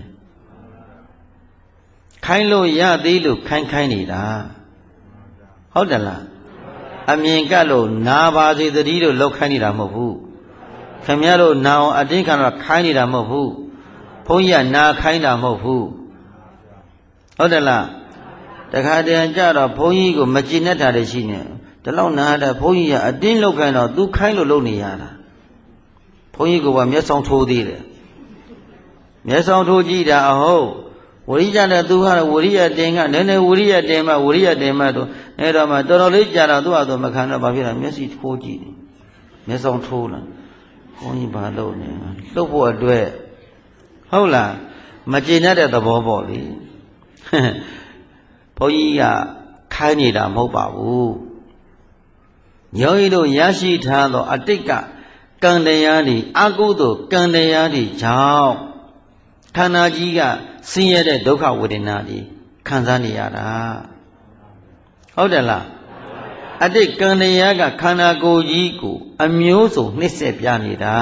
ခိုင်းလို့ရသေးလို့ခိုင်းနေတာဟုတ်တယ်လားအမြင်ကလို့နာပါစေတည်းလို့လောက်ခိုင်းနေတာမဟုတ်ဘူးခင်ဗျားတို့နာအောင်အတင်းခံတော့ခိုင်းနေတာမဟုတ်ဘူးဘုန်းကြီးကနာခိုင်းတာမဟုတ်ဘူးဟုတ်တယ်လားတခါတည်းကြတော့ဘုန်းကြီးကိုမကြည်နဲ့တာတွေရှိနေဒီလောက်နာတာဘုန်းကြီးကအတင်းလောက်ခိုင်းတော့သူခိုင်းလို့လုပ်နေရတာဘုန်းကြီးကမျက်စောင်းထိုးသေးတယ်မျက်စောင်းထိုးကြည့်တာအဟုတ်ဝရိယနဲ့သူဟာဝရိယတင်ကနည်းနည်းဝရိယတင်မှတော့အဲ့တော့မှတော်တော်လေးကြာတော့သူ့ဟာသူမခံတော့ဘာဖြစ်လဲမျက်စိထိုးကြည့်တယ်မျက်စောင်းထိုးလာဘုန်းကြီးဘာလုပ်နေလှုပ်ဖို့အတွက်ဟုတ်လားမကျေနပ်တဲ့သဘောပေါ့လေဘုန်းကြီးကခိုင်းနေတာမဟုတ်ပါဘူးယောဂီတို့ရရှိထားသောအတိတ်ကကံတရားတွေအကုသိုလ်ကံတရားတွေကြောင့်ခန္ဓာကြီးကဆင်းရဲတဲ့ဒုက္ခဝေဒနာတွေခံစားနေရတာဟုတ်တယ်လားအတိတ်ကံတရားကခန္ဓာကိုယ်ကြီးကိုအမျိုးစုံနှိမ့်ဆက်ပြနေတာ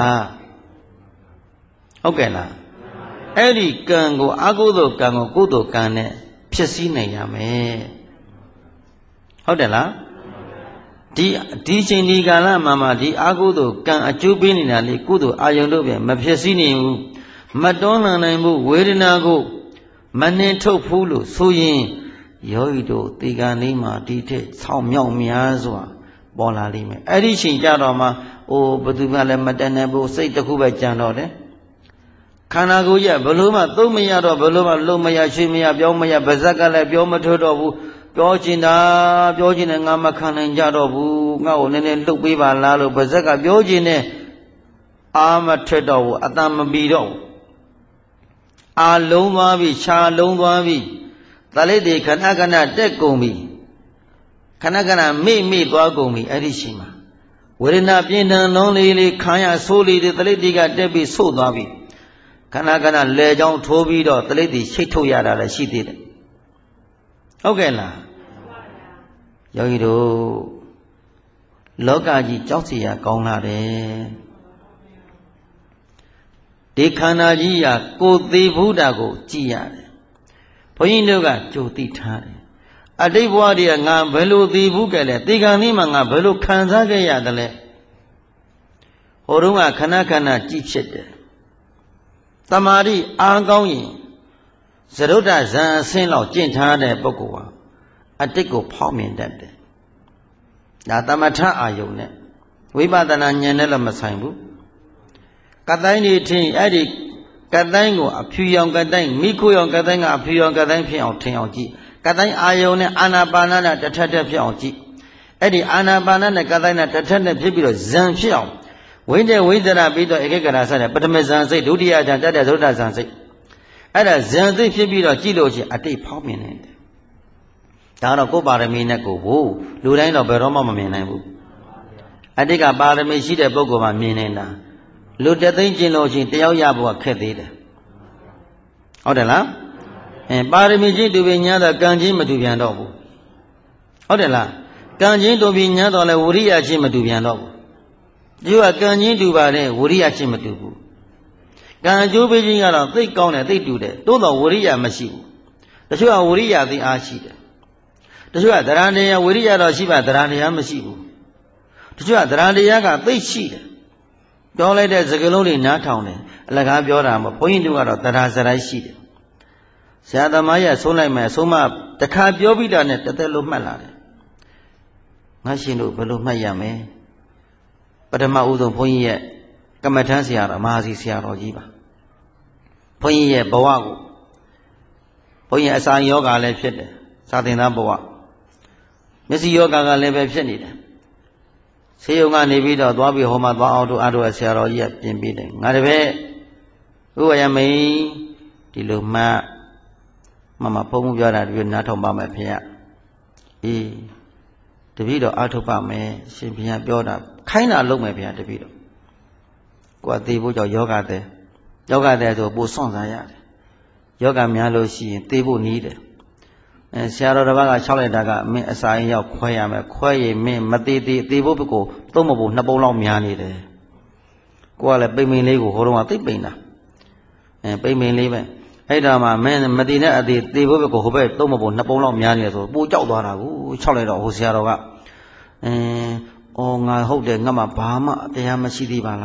ဟုတ်ကဲ့လားအဲ့ဒီကံကိုအကုသိုလ်ကံကိုကုသိုလ်ကံနဲ့ဖြစ်စည်းနိုင်ရမယ်ဟုတ်တယ်လားဒီချိန်ဒီကာလမှာဒီအကုသိုလ်ကံအကျိုးပေးနေတာလေကုသိုလ်အာယုန်တို့ပဲမဖြစ်စည်းနိုင်ဘူးမတွန်းလှန်နိုင်ဘူးဝေဒနာကိုမနှင်ထုတ်ဘူးလို့ဆိုရင်ယောဂီတို့ဒီကံလေးမှာဒီထက်ဆောင်းမြောက်များစွာပေါ်လာလိမ့်မယ်အဲ့ဒီချိန်ကြတော့မှအိုးဘယ်သူမှလည်းမတန်နိုင်ဘူးစိတ်တစ်ခုပဲကြံတော့တယ်ခန္ဓာကိုယ်ကြီးဘယ်လိုမှသုံးမရတော့ဘယ်လိုမှလုံးမရရွှေမရပြောင်းမရပါဇက်ကလည်းပြောမထွက်တော့ဘူးပြောချင်တယ်ငါမခံနိုင်ကြတော့ဘူးငါ့ကိုနည်းနည်းလှုပ်ပေးပါလားလို့ပါဇက်ကပြောချင်တယ်အာမထွက်တော့ဘူးအတန်မပီတော့ဘူးအာလုံးသွားပြီခြာလုံးသွားပြီသလိတေခဏခဏတက်ကုန်ပြီခဏခဏမေ့သွားကုန်ပြီအဲ့ဒီရှိမှာဝေဒနာပြင်းထန်လုံးလေးခံရဆိုးလေးတွေသလိတေကတက်ပြီးဆို့သွားပြီခဏခဏလဲချောင်းထိုးပြီးတော့သလိတေရှိတ်ထုတ်ရတာလည်းရှိသေးတယ်ဟုတ်ကဲ့လားယောဂီတို့လောကကြီးကြောက်စရာကောင်းလာတယ်ဒီခန္ဓာကြီးကကိုယ်သေးဘူးတာကိုကြည်ရတယ်ဘုန်းကြီးတို့ကကြိုသိထားတယ်အတိတ်ဘဝတည်းကငါဘယ်လိုသေးဘူးကြလဲဒီကံนี้မှာငါဘယ်လိုခံစားခဲ့ရတယ်လဲဟိုတုန်းကခဏခဏကြည်ဖြစ်တယ်တမာတိအားကောင်းရင်သရုဒ္ဓဇံအဆင်းလောက်ကျင့်ထားတဲ့ပုဂ္ဂိုလ်ဟာအတိတ်ကိုဖောက်မြင်တတ်တယ်ဒါသမထအာယုန်နဲ့ဝိပဿနာဉာဏ်နဲ့လည်းမဆိုင်ဘူးကတိုင်းနေထင်အဲ့ဒီကတိုင်းကိုအဖြူရောင်ကတိုင်းမိခိုးရောင်ကတိုင်းကအဖြူရောင်ကတိုင်းဖြစ်အောင်ထင်အောင်ကြည့်ကတိုင်းအာယုန်နဲ့အာနာပါနနဲ့တထက်တက်ဖြစ်အောင်ကြည့်အဲ့ဒီအာနာပါနနဲ့ကတိုင်းနဲ့တထက်နဲ့ဖြစ်ပြီးတော့ဇံဖြစ်အောင်ဝိတ္တဝိသရပြီးတော့ဧကဂရဆတဲ့ပထမဇံစိတ်ဒုတိယဇံတတ္တသုဒ္ဓဇံစိတ်အဲ့ဒါဇံစိတ်ဖြစ်ပြီးတော့ကြည့်လို့ရှိရင်အတိတ်ဖောက်မြင်နေတယ်ဒါတော့ကိုယ်ပါရမီနဲ့ကိုယ်လူတိုင်းတော့ဘယ်တော့မှမမြင်နိုင်ဘူးအတိတ်ကပါရမီရှိတဲ့ပုဂ္ဂိုလ်မှမြင်နေတာလူတသိန်းကျင်လို့ရှိရင်တယောက်ရဖို့ခက်သေးတယ်ဟုတ်တယ်လားပါရမီချင်းတူပြီးညာတော့ကံချင်းမတူပြန်တော့ဘူးဟုတ်တယ်လားကံချင်းတူပြီးညာတော့လဲဝရိယချင်းမတူပြန်တော့ဘူးဒီကကံချင်းတူပါတယ်ဝရိယချင်းမတူဘူးကံအကျိုးပေးခြင်းကတော့သိကောင်းတယ်သိတူတယ်တိုးတော့ဝရိယမရှိဘူးတချို့ကဝရိယသိအားရှိတယ်တချို့ကသရဏတရားဝရိယတော့ရှိပါသရဏတရားမရှိဘူးတချို့ကသရဏတရားကသိရှိတယ်ပြောလိုက်တဲ့စကားလုံးတွေနားထောင်တယ်အလကားပြောတာမဟုတ်ဘုန်းကြီးတို့ကတော့သရဇရိုက်ရှိတယ်ဆရာသမားရဆုံးလိုက်မယ်ဆုံးမတခါပြောပြီးတာနဲ့တသက်လို့မှတ်လာတယ်ငါရှင်တို့ဘယ်လိုမှတ်ရမလဲပထမဦးဆုံးဘုန်းကြီးရဲ့ကမ္မထမ်းဆရာတော်မဟာစီဆရာတော်ကြီးပါဘုန်းကြီးရဲ့ဘဝကိုဘုန်းကြီးအစာယောဂါလည်းဖြစ်တယ်စာသင်သားဘဝမျက်စိယောဂကလည်းပဲဖြစ်နေတယ်ဆေးရုံကနေပြီးတော့သွားပြီးဟောမှသွားအောင်တို့အားတို့ဆရာတော်ကြီးကပြင်ပြီးတယ်ငါတပည့်ဥပယမိန်ဒီလိုမှမမဖုံးမှုပြောတာတပည့်နားထောင်ပါမယ်ဖေရအေးတပည့်တော်အားထုတ်ပါမယ်ရှင်ဘုရားပြောတာခိုင်းတာလုပ်မယ်ဖေရတပည့်တော်ကိုယ်ကသေဖို့ကြောင့်ယောဂတဲ့ဆိုပိုစွန့်စားရတယ်ယောဂများလို့ရှိရင်သေဖို့နီးတယ်ဆရာတော်တစ်ပါးက6လိုက်တာကမင်းအစာရင်ရောက်ခွဲရမယ်ခွဲရင်မင်းမသေးသေဖို့ဘကိုသုံးမဖို့2ပုံလောက်များနေတယ်ကိုကလည်းပိမ့်ပိမ့်လေးကိုဟိုတုန်းကသိပ်ပိမ့်တာပိမ့်ပိမ့်လေးပဲအဲ့ဒါမှမင်းမသေးနဲ့အသေးသေဖို့ဘကိုဟိုဘက်သုံးမဖို့2ပုံလောက်များနေတယ်ဆိုပိုကြောက်သွားတာကို6လိုက်တော့ဟိုဆရာတော်ကအော်ငါဟုတ်တယ်ငါမှဘာမှတရားမရှိသေးပါ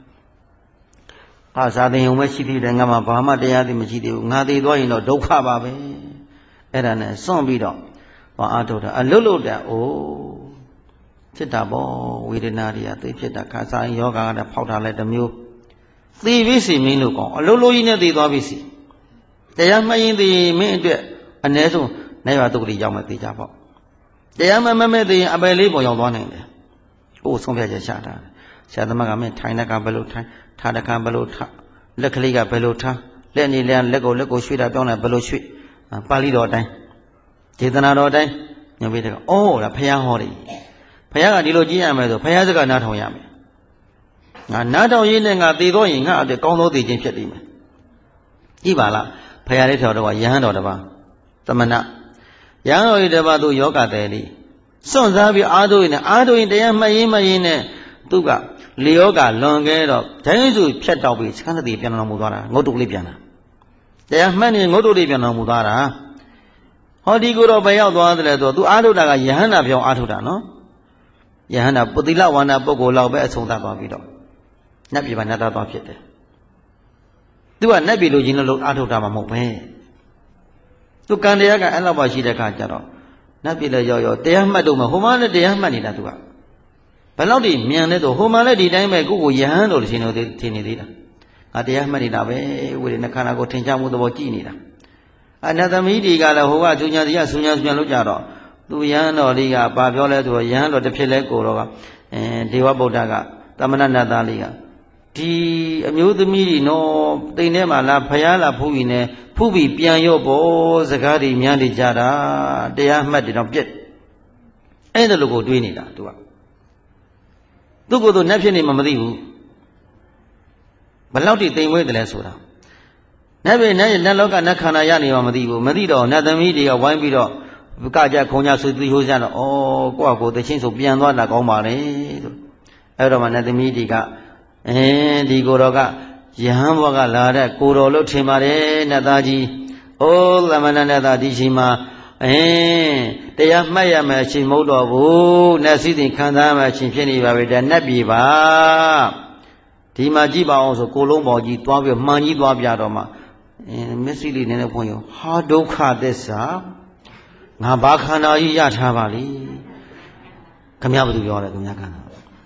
လားဇာတင်ုံပဲရှိသေးတယ်ငါမှဘာမှတရားသိမရှိသေးဘူးငါသေးသွားရင်တော့ဒုက္ခပါပဲအဲ့ဒါနဲ့စွန့်ပြီးတော့အားထုတ်တာအလွတ်လွတ်တာအိုးဖြစ်တာပေါ့ဝေဒနာတွေကသိဖြစ်တာခါစားရင်ယောဂကလည်းဖောက်တာလည်းတစ်မျိုးသိပြီစီမင်းလို့ကောင်းအလွတ်လွတ်ကြီးနဲ့သိသွားပြီစီတရားမှတ်ရင်သိမင်းအတွက်အ ਨੇ ဆုံးနေရတုတ်တိရောက်မှသိကြပေါ့တရားမှမသိရင်အပယ်လေးပေါ်ရောက်သွားနိုင်တယ်ကိုယ်ဆုံးဖြတ်ချက်ရှာတာဆရာသမားကမင်းထိုင်တဲ့ကဘယ်လိုထိုင်ထားတဲ့ကဘယ်လိုထားလက်ကလေးကဘယ်လိုထားလက်နေလက်ကိုရွှေ့တာပြောင်းတာဘယ်လိုရွှေ့ပါဠိတော်အတိုင်းဒေသနာတော်အတိုင်းညပိတကအော်ဒါဘုရားဟောတယ်ဘုရားကဒီလိုကြည့်ရမယ်ဆိုဘုရားစကားနားထောင်ရမယ်ငါနားထောင်ရင်းနဲ့ငါသေတော့ရင်ငါအတွက်ကောင်းသောသေခြင်းဖြစ်နေမယ်ကြည့်ပါလားဘုရားလေးတော်တော်ကယဟန်တော်တစ်ပါးသမဏယဟန်တော်တစ်ပါးသူယောဂတယ်လေးစွန့်စားပြီးအားထုတ်ရင်တရားမှတ်ရင်နဲ့သူကလေယောဂလွန်ခဲ့တော့ဒိုင်းစုဖြတ်တောက်ပြီးစကန်းတိပြန်တော်မူသွားတာငုတ်တုတ်လေးပြန်တာတရားမှတ်နေငုတ်တုတ်လေးပြန်တော်မူသွားတာဟောဒီကိုတော့ဘယ်ရောက်သွားသလဲဆိုတော့သူအားထုတ်တာကယဟန္တာပြောင်းအားထုတ်တာနော်ယဟန္တာပုတိလဝါနာပုဂ္ဂိုလ်လောက်ပဲအဆုံးသတ်သွားပြီးတော့နတ်ပြည်မှာနတ်သားသွားဖြစ်တယ်သူကနတ်ပြည်လူကြီးလို့အားထုတ်တာမှမဟုတ်ပဲသူကံတရားကအဲ့လောက်ပါရှိတဲ့ခါကျတော့နတ်ပြည်လည်းရောက်တရားမှတ်တော့မှဟိုမှလည်းတရားမှတ်နေတာသူကဘယ်လောက်ထိမြန်လဲဆိုဟိုမှလည်းဒီတိုင်းပဲကိုယဟန်လို့ထင်နေသေးတာငါတရားမှတ်နေတာပဲဝိရဏခန္ဓာကိုထင်ရှားမှုသဘောကြည့်နေတာအနတသမီးတွေကလည်းဟိုကသူညာစီကဆူညာလုပ်ကြတော့သူယဟန်တော်လေးကဘာပြောလဲဆိုတော့ယဟန်တော်တစ်ဖြစ်လဲကိုတော့ဒေဝဗုဒ္ဓကသမဏနတ်သားလေးကဒီအမျိုးသမီးတွေနော်တိမ်ထဲမှာလားဖယားလားဖူးပြီးနေဖူးပြီးပြန်ရော့ဖို့စကားတွေများနေကြတာတရားမှတ်တယ်တော့ပြက်အဲ့ဒါလိုကိုတွေးနေတာသူကသူ့ကိုယ်သူနတ်ဖြစ်နေမှမသိဘူးဘယ်လောက်ထိတိမ်ဝဲတယ်လဲဆိုတာနတ်ပြည်နတ်လောကနတ်ခန္ဓာရနေမှမသိဘူးမသိတော့နတ်သမီးတွေကဝိုင်းပြီးတော့ကကြခုံကြဆွေးသွေးဟိုးကြတော့ဩကိုယ့်အကိုတချင်းဆိုပြန်သွားတာကောင်းပါလေဆိုအဲ့တော့မှနတ်သမီးတွေကဒီကိုတော်ကယဟန်ဘဝကလာတဲ့ကိုတော်လို့ထင်ပါတယ်နတ်သားကြီးအိုးသမဏနတ်သားဒီချိန်မှာတရားမှတ်ရမယ်အချိန်မဟုတ်တော့ဘူးနတ်စည်းစိမ်ခံစားရမယ်အချိန်ဖြစ်နေပါပြီတဲ့နတ်ပြည်ပါဒီမှာကြည့်ပါအောင်ဆိုကိုလုံးပေါ်ကြီးသွားပြီးမှန်ကြီးသွားပြတော့မှမျက်စိလေးနဲ့ဖွင့်ရောဟာဒုက္ခသစ္စာငါဘာခန္ဓာကြီးရထားပါလိခမရဘာသူပြောတယ်ခမရခန္ဓာ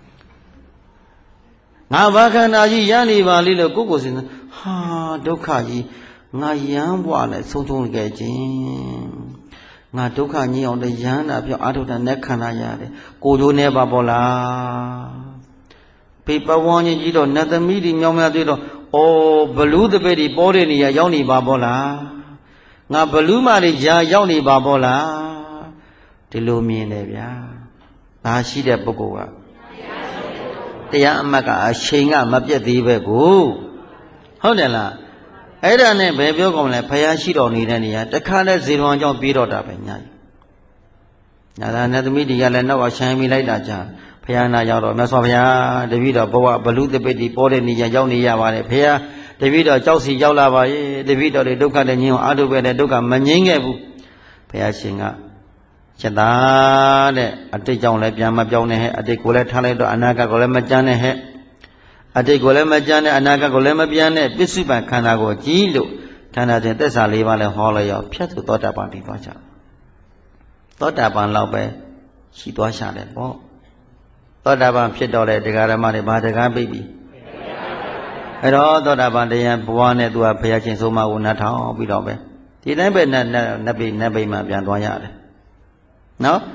ငါဘာခန္ဓာကြီးရနေပါလိလို့ကိုစဉ်းစားဟာဒုက္ခကြီးငါရမ်းဘွားနဲ့ဆုံးချုံခဲ့ခြင်းငါဒုက္ခညင်းအောင်တရမ်းတာပြောအာထုတာနဲ့ခန္ဓာရတယ်ကိုကျိုးနေပါပေါ်လားဖေပဝန်းကြီးတော့နတ်သမီးတွေမြောင်များတွေ့တော့ဘလူးတပည့်တွေပေါ်တဲ့နေရာရောက်နေပါပေါ်လားငါဘလူးမတွေကြာရောက်နေပါပေါ်လားဒီလိုမြင်တယ်ဗျာဒါရှိတဲ့ပုဂ္ဂိုလ်ကတရားအမှတ်ကအချိန်ကမပြတ်သေးပဲကိုဟုတ်တယ်လားအဲ့ဒါနဲ့ဘယ်ပြောကောင်းလဲဖယားရှိတော်နေတဲ့နေရာတခါလဲဇေရွန်ကြောင့်ပြေးတော့တာပဲညာကြီးညာသာနတ်သမီးတွေကလည်းနောက်ကရှမ်းမိလိုက်တာကြာဖယားနာရောက်တော့မြတ်စွာဘုရားတပည့်တော်ဘဝဘလူတပိတိပေါ်တဲ့နေရာရောက်နေရပါတယ်ဖယားတပည့်တော်ကြောက်စီရောက်လာပါရဲ့တပည့်တော်တွေဒုက္ခနဲ့ငြင်းအောင်အာထုပဲတဲ့ဒုက္ခမငြင်းခဲ့ဘူးဖယားရှင်ကချက်သားတဲ့အတိတ်ကြောင့်လည်းပြန်မပြောင်းနဲ့ဟဲ့အတိတ်ကိုလည်းထားလိုက်တော့အနာဂတ်ကိုလည်းမကြမ်းနဲ့ဟဲ့အတိတ်ကိုလည်းမကြမ်းနဲ့အနာဂတ်ကိုလည်းမပြန်နဲ့ပစ္စုပန်ခန္ဓာကိုကြည်လို့ခန္ဓာစဉ်သက်စာ၄ပါးလည်းဟောလိုက်ရောဖြတ်သူသောတာပန်တည်သွားကြသောတာပန်လောက်ပဲရှိသွားရှာတယ်ပေါ့သောတာပန်ဖြစ်တော့လေတရားဓမ္မတွေဘာတရားပြိပြီအဲ့တော့သောတာပန်တရားဘဝနဲ့သူကဘုရားရှင်ဆုံးမကိုနတ်ထောင်ပြီးတော့ပဲဒီတိုင်းပဲနတ်ပိမှာပြန်သွားရတယ်နော်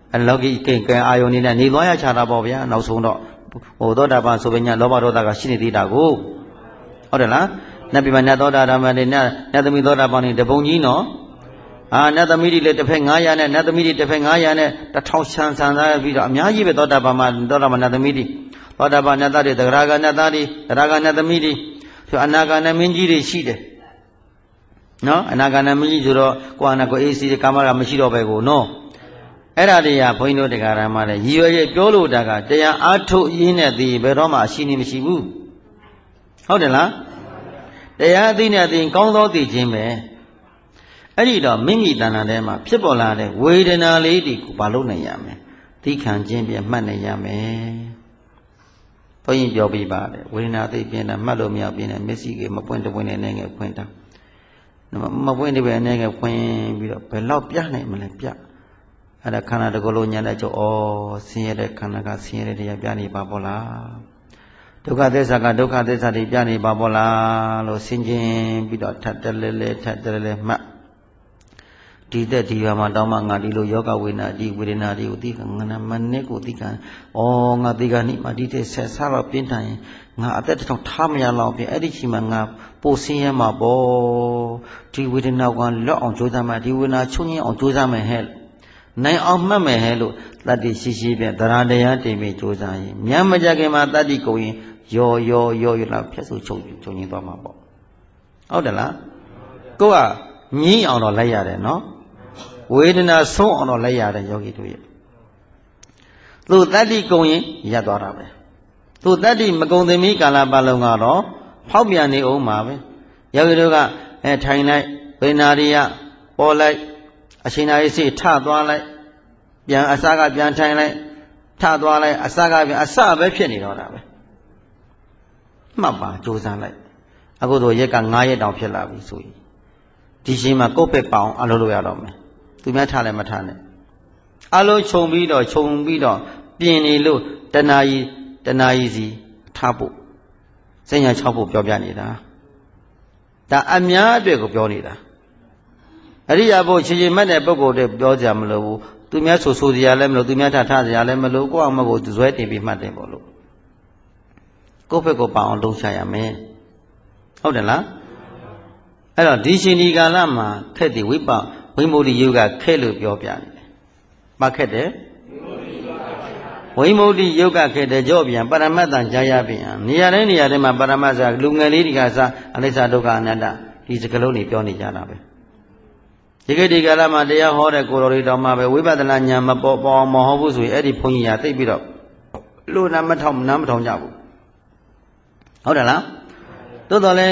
လောကီကဲအာယုန်နေနဲ့နေသွားရချတာပေါ့ဗျာနောက်ဆုံးတော့ဟိုသောတာပန်ဆိုပညာလောဘဒေါသကရှိနေသေးတာကိုဟုတ်တယ်လားနတ်ပြမနတ်သောတာဓမ္မတွေနတ်သမီးသောတာပန်တွေတပုံကြီးနော်နတ်သမီးတွေလည်းတစ်ဖက်900နဲ့နတ်သမီးတွေတစ်ဖက်900နဲ့1000ဆန်းဆန်းသားပြီးတော့အများကြီးပဲသောတာပန်မှာသောတာပန်နတ်သမီးတွေသောတာပန်နတ်သားတွေသဂရဂနတ်သားတွေသရဂနတ်သမီးတွေဆိုအနာဂါနမင်းကြီးတွေရှိတယ်နော်အနာဂါနမင်းကြီးဆိုတော့ကိုယ်အနာကိုအေးစီကာမကမရှိတော့ပဲကိုနော်အဲ့ဒါတွေကဘုန်းကြီးတို့တရားဓမ္မတွေရည်ရွယ်ပြောလို့တာကတရားအားထုတ်ရင်းနဲ့သိဘယ်တော့မှအရှိနေမရှိဘူးဟုတ်တယ်လားတရားသိနဲ့သိကောင်းသောသိခြင်းပဲအဲ့ဒီတော့မိမိတဏ္ဍာထဲမှာဖြစ်ပေါ်လာတဲ့ဝေဒနာလေးတွေကိုမလုပ်နိုင်ရမယ်သိခံခြင်းပြမှတ်နိုင်ရမယ်ဘုန်းကြီးပြောပြပါတယ်ဝေဒနာသိပြင်းတာမှတ်လို့မရပြင်းတယ်မျက်စိကမပွင့်တပွင့်နဲ့နေငယ်ဖွင့်တာမပွင့်တပွင့်နဲ့ငယ်ဖွင့်ပြီးတော့ဘယ်လောက်ပြနိုင်မလဲပြအဲ့ဒါခန္ဓာတကူလုံးညာတဲ့ကြောဆင်းရဲတဲ့ခန္ဓာကဆင်းရဲတဲ့တရားပြနေပါပေါ့လားဒုက္ခသစ္စာကဒုက္ခသစ္စာတွေပြနေပါပေါ့လားလို့ဆင်ခြင်ပြီးတော့ထပ်တလဲထပ်တလဲမှတ်ဒီသက်ဒီဘာမှာတောင်းမှငါဒီလိုယောဂဝေဒနာဒီဝေဒနာတွေကိုသိခံငနာမနဲ့ကိုသိခံငါသိခံနိမာဒီတဲ့ဆက်စားတော့ပြင်းထန်ရင်ငါအသက်တောင်ထားမရလောက်ပြင်အဲ့ဒီချိန်မှာငါပိုဆင်းရဲမှာပေါ့ဒီဝေဒနာကလွတ်အောင်ကြိုးစားမှဒီဝေဒနာချုပ်ငြိမ်းအောင်ကြိုးစားမယ်ဟဲ့နိုင်အောင်မှတ်မယ်ဟဲ့လို့တတ္တိရှိရှိပြတရားတရားတင်ပြီးကြိုးစားရင်မြတ်မကြခင်မှာတတ္တိကုန်ရင်ရောလောက်ဖြတ်ဆိုချုပ်ငြိမ်းသွားမှာပေါ့ဟုတ်တယ်လားကိုကငြိမ်းအောင်တော့လိုက်ရတယ်နော်ဝေဒနာဆုံးအောင်တော့လိုက်ရတယ်ယောဂီတို့ရဲ့သူတတ္တိကုန်ရင်ရပ်သွားတာပဲသူတတ္တိမကုန်သမီးကာလပတ်လုံးကတော့ဖောက်ပြန်နေအောင်ပါပဲယောဂီတို့ကထိုင်လိုက်ဝေဒနာတွေကပေါ်လိုက်အချိန်တိုင်းစိထသွားလိုက်ပြန်အစကပြန်ထိုင်လိုက်ထသွားလိုက်အစကပြန်အစပဲဖြစ်နေတော့တာပဲမှတ်ပါကြိုးစားလိုက်အခုဆိုရက်က9ရက်တောင်ဖြစ်လာပြီဆိုရင်ဒီချိန်မှာကိုယ့်ဘက်ပေါအောင်အလုပ်လုပ်ရတော့မယ်သူများထားလည်းမထားနဲ့အလုံးခြုံပြီးတော့ပြင်နေလို့တဏှာကြီးစီထားဖို့စဉ္ညာ6ဖို့ပြောပြနေတာဒါအများအတွက်ကိုပြောနေတာအရိယာဘုချင်းမှတ်တဲ့ပုဂ္ဂိုလ်တွေပြောကြမလို့ဘူးသူများဆိုစရာလည်းမလို့သူများထားစရာလည်းမလို့ကိုယ့်အမကိုဇွဲတင်ပြီးမှတ်တယ်ပေါ့လို့ကိုယ့်ဘက်ကိုပေါအောင်လုပ်ချရမယ်ဟုတ်တယ်လားအဲ့တော့ဒီရှင်ဒီကာလမှာခက်တယ်ဝိမု ക്തി ယုတ်ကခက်လို့ပြောပြနေတယ်။ဘာခက်တယ်ဝိမု ക്തി ယုတ်ကခက်တယ်ကြော့ပြန်ပရမတ္တကြာရပြန်နေရာတိုင်းမှာပရမတ္တလူငယ်လေးတွေကစအနိစ္စဒုက္ခအနတ္တဒီစကလုံးတွေပြောနေကြတာပဲဒီကိဒီကာလမှာတရားဟောတဲ့ကိုယ်တော်တွေတော်မှာပဲဝိပဿနာဉာဏ်မပေါ်မဟုတ်ဘူးဆိုရင်အဲ့ဒီဘုန်းကြီးကသိပြီးတော့လို့နားမထောင်ကြဘူးဟုတ်တယ်လားသို့တော်လည်း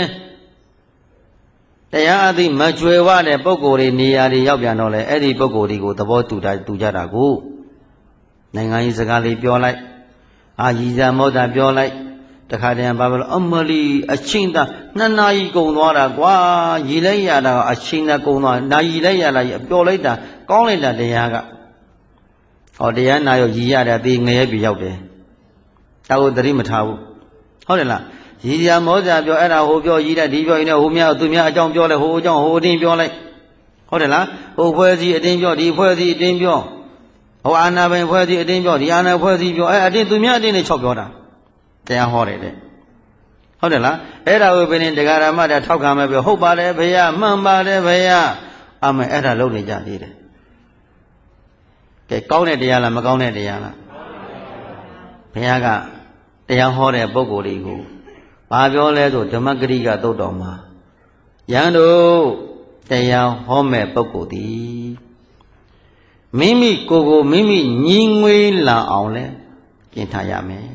တရားအသိမကျွယ်ဝတဲ့ပုဂ္ဂိုလ်တွေနေရာတွေရောက်ပြန်တော့လေအဲ့ဒီပုဂ္ဂိုလ်တွေကိုသဘောတူကြတာကိုနိုင်ငံရေးစကားလေးပြောလိုက်ရည်စံမောတာပြောလိုက်တခါတည်းဘာလို့အမလီအချင်းသာ2 နာရီကုန်သွားတာကွာရည်လိုက်ရတာအချင်းသာကုန်သွားနာရီလိုက်ရတာပျော်လိုက်တာကောင်းလိုက်တာတရားကတရားနာရောရည်ရတာသေငရဲပြရောက်တယ်ဒါကိုသတိမထားဘူးဟုတ်တယ်လားရည်ရမောဇာပြောအဲ့ဒါဟိုပြောရည်တဲ့ဒီပြောရင်လည်းဟိုများသူများအကြောင်းပြောလိုက်ဟိုအကြောင်းဟိုအတင်းပြောလိုက်ဟုတ်တယ်လားဟိုဖွဲ့စည်းအတင်းပြောဒီဖွဲ့စည်းအတင်းပြောဟိုအာနာပိုင်ဖွဲ့စည်းအတင်းပြောဒီအာနာဖွဲ့စည်းပြောအတင်းသူများအတင်းနဲ့6ပြောတာတရားဟောတယ်တဲ့ဟုတ်တယ်လားအဲ့ဒါကိုဘယ်နဲ့တရားဓမ္မတွေထောက်ခံမဲ့ပြောဟုတ်ပါတယ်ဖေရမှန်ပါတယ်ဖေရအမေအဲ့ဒါလုပ်နေကြသေးတယ်ကဲကောင်းတဲ့တရားလားမကောင်းတဲ့တရားလားဘုရားကတရားဟောတဲ့ပုဂ္ဂိုလ်တွေကိုဘာပြောလဲဆိုဓမ္မဂရိကသုတ်တော်မှာယံတို့တရားဟောမဲ့ပုဂ္ဂိုလ်သည်မိမိကိုယ်မိမိညီငွေလာအောင်လဲကျင့်ထားရမယ်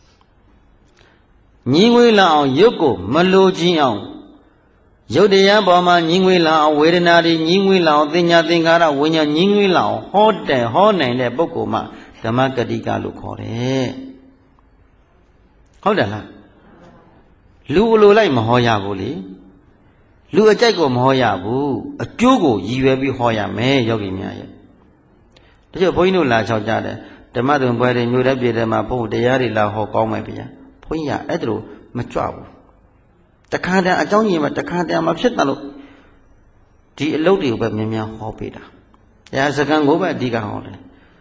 ညီငွေလာအောင်ရုပ်ကိုမလိုခြင်းအောင်ရုပ်တရားပေါ်မှာညီငွေလာအောင်ဝေဒနာတွေညီငွေလာအောင်သင်ညာသင်္ကာရဝိညာဉ်ညီငွေလာအောင်ဟောနိုင်တဲ့ပုဂ္ဂိုလ်မှဓမ္မဂတိကလို့ခေါ်တယ်ဟုတ်တယ်လားလူအလိုလိုက်မဟောရဘူးလေလူအကြိုက်ကိုမဟောရဘူးအကျိုးကိုရည်ရွယ်ပြီးဟောရမယ်ယောဂီများရဲ့တချို့ဘုန်းကြီးတို့လာချောက်ကြတယ်ဓမ္မသွန်ပွဲတွေမြို့တဲ့ပြည်ထဲမှာဘုန်းတရားတွေလာဟောကောင်းမယ်ဗျာဘုန်းကြီးကအဲ့ဒါလိုမကြွဘူးတခါတည်းအကြောင်းကြီးမှာတခါတည်းမှာဖြစ်တယ်လို့ဒီအလုပ်တွေကိုပဲများများဟောပေးတာတရားစကားကိုပဲအဓိကဟောတယ်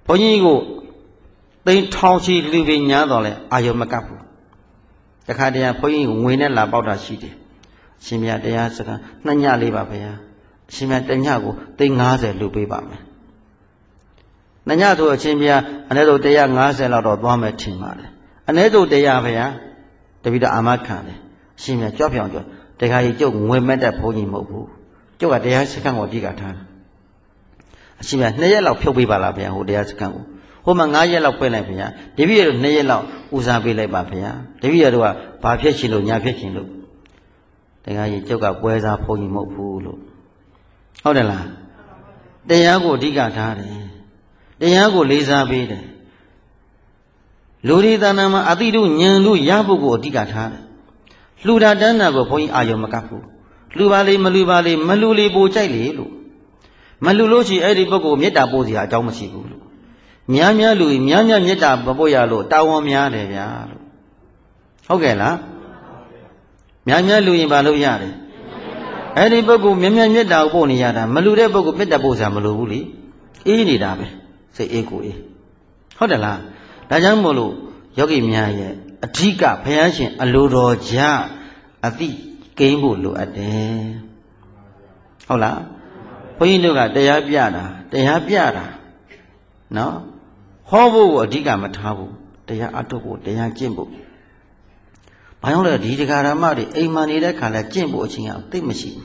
ဘုန်းကြီးကိုသိန်းထောင်ချီလူပင်ညာတော်လဲအာယုံမကပ်ဘူးတခါတည်းဘုန်းကြီးကိုငွေနဲ့လာပေါက်တာရှိတယ်အရှင်မြတ်တရားစကားနှစ်ညလေးပါဗျာအရှင်မြတ်တညကိုသိန်း50လူပေးပါမယ်နှစ်ညဆိုအရှင်မြတ်အနည်းဆုံး150လောက်တော့သွားမယ်ထင်ပါတယ်အနည်းဆုံး100ဗျာတပိတော့အာမခံတယ်အရှင်မြတ်ကြွပြောင်ကြွတခါကြီးကျုပ်ငွေမဲ့တဲ့ဘုန်းကြီးမဟုတ်ဘူးကျုပ်ကတရားစခန်းကိုကြည့်ကထားတယ်အရှင်မြတ်2ရက်လောက်ဖြုတ်ပေးပါလားဗျာဟိုတရားစခန်းကိုဟိုမှာ9ရက်လောက်ပြည့်လိုက်ဗျာတပည့်ရတို့2ရက်လောက်ဦးစားပေးလိုက်ပါဗျာတပည့်ရတို့ကဘာဖြစ်ချင်လို့ညာဖြစ်ချင်လို့တခါကြီးကျုပ်ကပွဲစားဘုန်းကြီးမဟုတ်ဘူးလို့ဟုတ်တယ်လားတရားကိုအဓိကထားတယ်တရားကိုလေးစားပေးတယ်လူဒီတဏ္ဍာမှာအတိတို့ဉာဏ်တို့ရဖို့ကိုအဓိကထားတယ်လှူတာတန်းတာကိုဘုန်းကြီးအာယုံမကပ်ဘူးလှူပါလေမလှူပါလေမလှူလေပိုကြိုက်လေလို့မလှူလို့ရှိအဲ့ဒီပုဂ္ဂိုလ်မေတ္တာပို့စရာအကြောင်းမရှိဘူးလို့များများလူများများမေတ္တာမပို့ရလို့တာဝန်များတယ်ဗျာလို့ဟုတ်ကဲ့လားများများလူရင်ဘာလို့ရတယ်အဲ့ဒီပုဂ္ဂိုလ်များများမေတ္တာကိုပို့နေရတာမလှူတဲ့ပုဂ္ဂိုလ်မေတ္တာပို့စရာမလိုဘူးလေအေးနေတာပဲစိတ်အေးကိုအေးဟုတ်တယ်လားဒါကြောင့်မို့လို့ယောဂီများရဲ့အဓိကဘုရားရှင်အလိုတော်ကြအသိကိန်းဖို့လိုအပ်တယ်ဟုတ်လားဘုန်းကြီးတို့ကတရားပြတာနော်ဟောဖို့ကိုအဓိကမထားဘူးတရားအထုတ်ဖို့တရားကျင့်ဖို့ဘာကြောင့်လဲဒီတရားဓမ္မတွေအိမ်မှာနေတဲ့ခါလဲကျင့်ဖို့အချိန်ကသိမရှိဘူး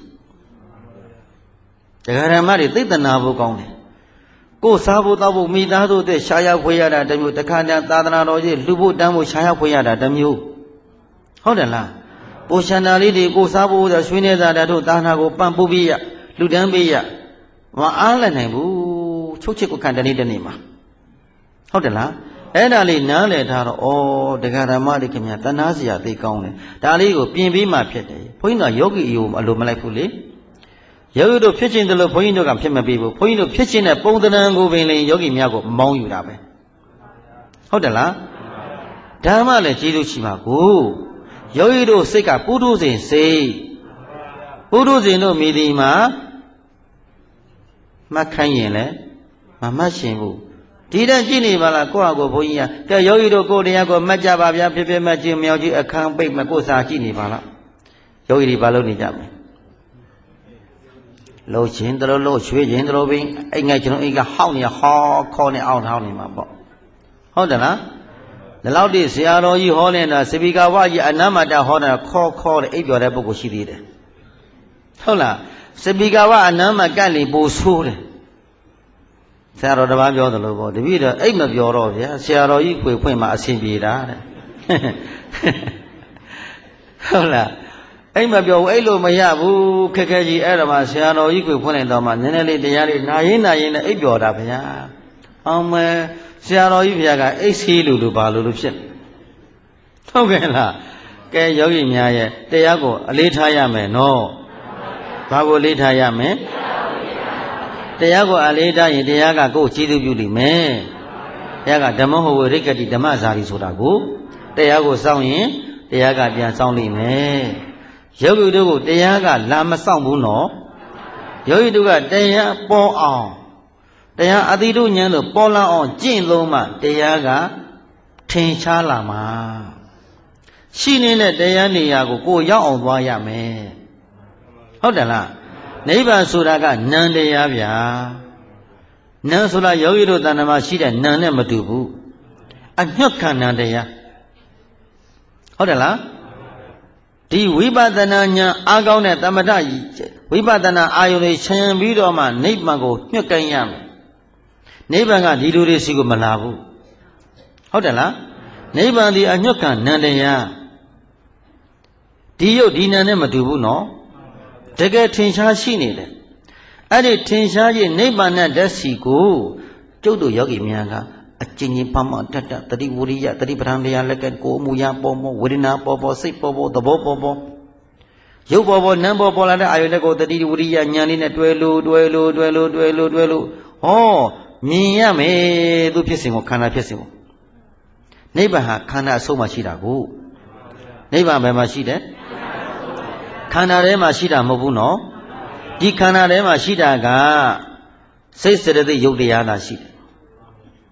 တရားဓမ္မတွေသိတနာဖို့ကောင်းတယ်ကိုယ်စားဖို့တောက်ဖို့မိသားစုတဲ့ရှားရောက်ဖွေရတာတစ်မျိုးတခါတည်းသာသနာတော်ကြီးလှူဖို့တန်းဖို့ရှားရောက်ဖွေရတာတစ်မျိုးဟုတ်တယ်လားပိုရှန္တာလေးတွေကိုယ်စားဖို့ရွှေနေတာတို့သာသနာကိုပံ့ပိုးပေးရလှူဒန်းပေးရမအားလည်းနိုင်ဘူးချုပ်ချစ်ကိုခံတနေ့တနေ့မှာဟုတ်တယ်လားအဲ့ဒါလေးနားလည်ထားတော့ဩတရားဓမ္မတွေခင်ဗျာတဏှာစရာသိကောင်းတယ်ဒါလေးကိုပြင်ပြီးမှဖြစ်တယ်ဘုန်းကြီးကယောဂီအယုံအလိုမလိုက်ဘူးလေယောဂီတို့ဖြစ်ခြင်းတယ်လို့ဘုန်းကြီးတို့ကဖြစ်မပေးဘူးဘုန်းကြီးတို့ဖြစ်ခြင်းတဲ့ပုံသဏ္ဍာန်ကိုပင်လေယောဂီများကိုမောင်းယူတာပဲဟုတ်တယ်လားဓမ္မလည်းကျေးဇူးရှိပါကိုယောဂီတို့စိတ်ကပုထုဇဉ်စိတ်ပုထုဇဉ်တို့မိဒီမှာမှတ်ခိုင်းရင်လည်းမမှတ်ရှင်ဘူးဒီတည်းကြည့်နေပါလားကိုယ့်အကိုဘုန်းကြီးကယောဂီတို့ကိုယ်တရားကိုမှတ်ကြပါဗျာဖြစ်ဖြစ်မှတ်ခြင်းမြောက်ကြီးအခန်းပိတ်မကိုယ်စာကြည့်နေပါလားယောဂီတွေဘာလုပ်နေကြမလဲလှုပ်ခြင်းတလို့လှုပ်ရွှေခြင်းတလို့ပင်အိမ်ငယ်ကျွန်တော်အိမ်ကဟောက်နေဟောခေါ်နေအောင်ထောင်းနေမှာပေါ့ဟုတ်တယ်လားဒီလောက်တိဆရာတော်ကြီးဟောနေတာစပီကာဝကြီးအနမတဟောတာခေါ်တဲ့အိပ်ပျော်တဲ့ပုဂ္ဂိုလ်ရှိသေးတယ်ဟုတ်လားစပီကာဝအနမကတ်လေပိုဆိုးတယ်ဆရာတော်တပားပြောသလိုပေါ့တပည့်တော်အိပ်မပြောတော့ဗျာဆရာတော်ကြီးဖွင့်ဖွင့်မှအဆင်ပြေတာတဲ့ဟုတ်လားအိမ်မပြောဘူးအဲ့လိုမရဘူးခက်ခဲကြီးအဲ့ဒါမှဆရာတော်ကြီးကိုဖွင့်လိုက်တော့မှနည်းနည်းလေးတရားလေးနာရင်နဲ့အိပ်ပျော်တာဗျာအောင်မဲဆရာတော်ကြီးဗျာကအိတ်ဆေးလို့ဘာလို့ဖြစ်ဟုတ်ကဲ့လားကဲယောဂီများရဲ့တရားကိုအလေးထားရမယ်နော်ဘာကိုအလေးထားရမလဲတရားကိုအလေးထားရင်တရားကကိုယ်ကျေးဇူးပြုလိမ့်မယ်တရားကဓမ္မဟောဝရိကတိဓမ္မဇာတိဆိုတာကိုတရားကိုစောင့်ရင်တရားကပြန်စောင့်လိမ့်မယ်ယောဂီတို့ကိုတရားကလာမစောင့်ဘူးနော်ယောဂီတို့ကတရားပေါ်အောင်တရားအတိတို့ဉာဏ်တို့ပေါ်လာအောင်ကျင့်သုံးမှတရားကထင်ရှားလာမှာရှိနေတဲ့တရားနေရာကိုရောက်အောင်သွားရမယ်ဟုတ်တယ်လားနိဗ္ဗာန်ဆိုတာကနံတရားဗျာနံဆိုတာယောဂီတို့တဏ္ဍာမှာရှိတဲ့နံနဲ့မတူဘူးအညွတ်ခံနံတရားဟုတ်တယ်လားဒီဝိပဿနာဉာဏ်အားကောင်းတဲ့သမထဝိပဿနာအာယုန်တွေခြံပြီးတော့မှနိဗ္ဗာန်ကိုညွတ်ကိုင်းရမယ်နိဗ္ဗာန်ကဒီလိုတွေစီကိုမလာဘူးဟုတ်တယ်လားနိဗ္ဗာန်ဒီအညွတ်ခံနံတရားဒီရုပ်ဒီနံနဲ့မတူဘူးနော်တကယ်ထင်ရှားရှိနေတယ်အဲ့ဒီထင်ရှားရဲ့နိဗ္ဗာန်နဲ့တက်စီကိုကျုပ်တို့ယောဂီများကအကျဉ်းချင်းပမတတတတိဝရိယတတိပဋ္ဌာန်တရားလက်ကကိုအမှုရပေါ်ပေါ်ဝေဒနာပေါ်ပေါ်စိတ်ပေါ်ပေါ်သဘောပေါ်ပေါ်ရုပ်ပေါ်ပေါ်နာမ်ပေါ်ပေါ်လာတဲ့အာယုန်တွေကိုတတိဝရိယဉာဏ်လေးနဲ့တွဲလို့ဟောမြင်ရမယ်သူဖြစ်စဉ်ကိုခန္ဓာဖြစ်စဉ်ကိုနိဗ္ဗာန်ဟာခန္ဓာအဆုံးမှာရှိတာကိုနိဗ္ဗာန်ဘယ်မှာရှိတယ်ခန္ဓာထဲမှာရှိတာမဟုတ်ဘူးနော်ဒီခန္ဓာထဲမှာရှိတာကစိတ်စေတသိက်ရုပ်တရားသာရှိတယ်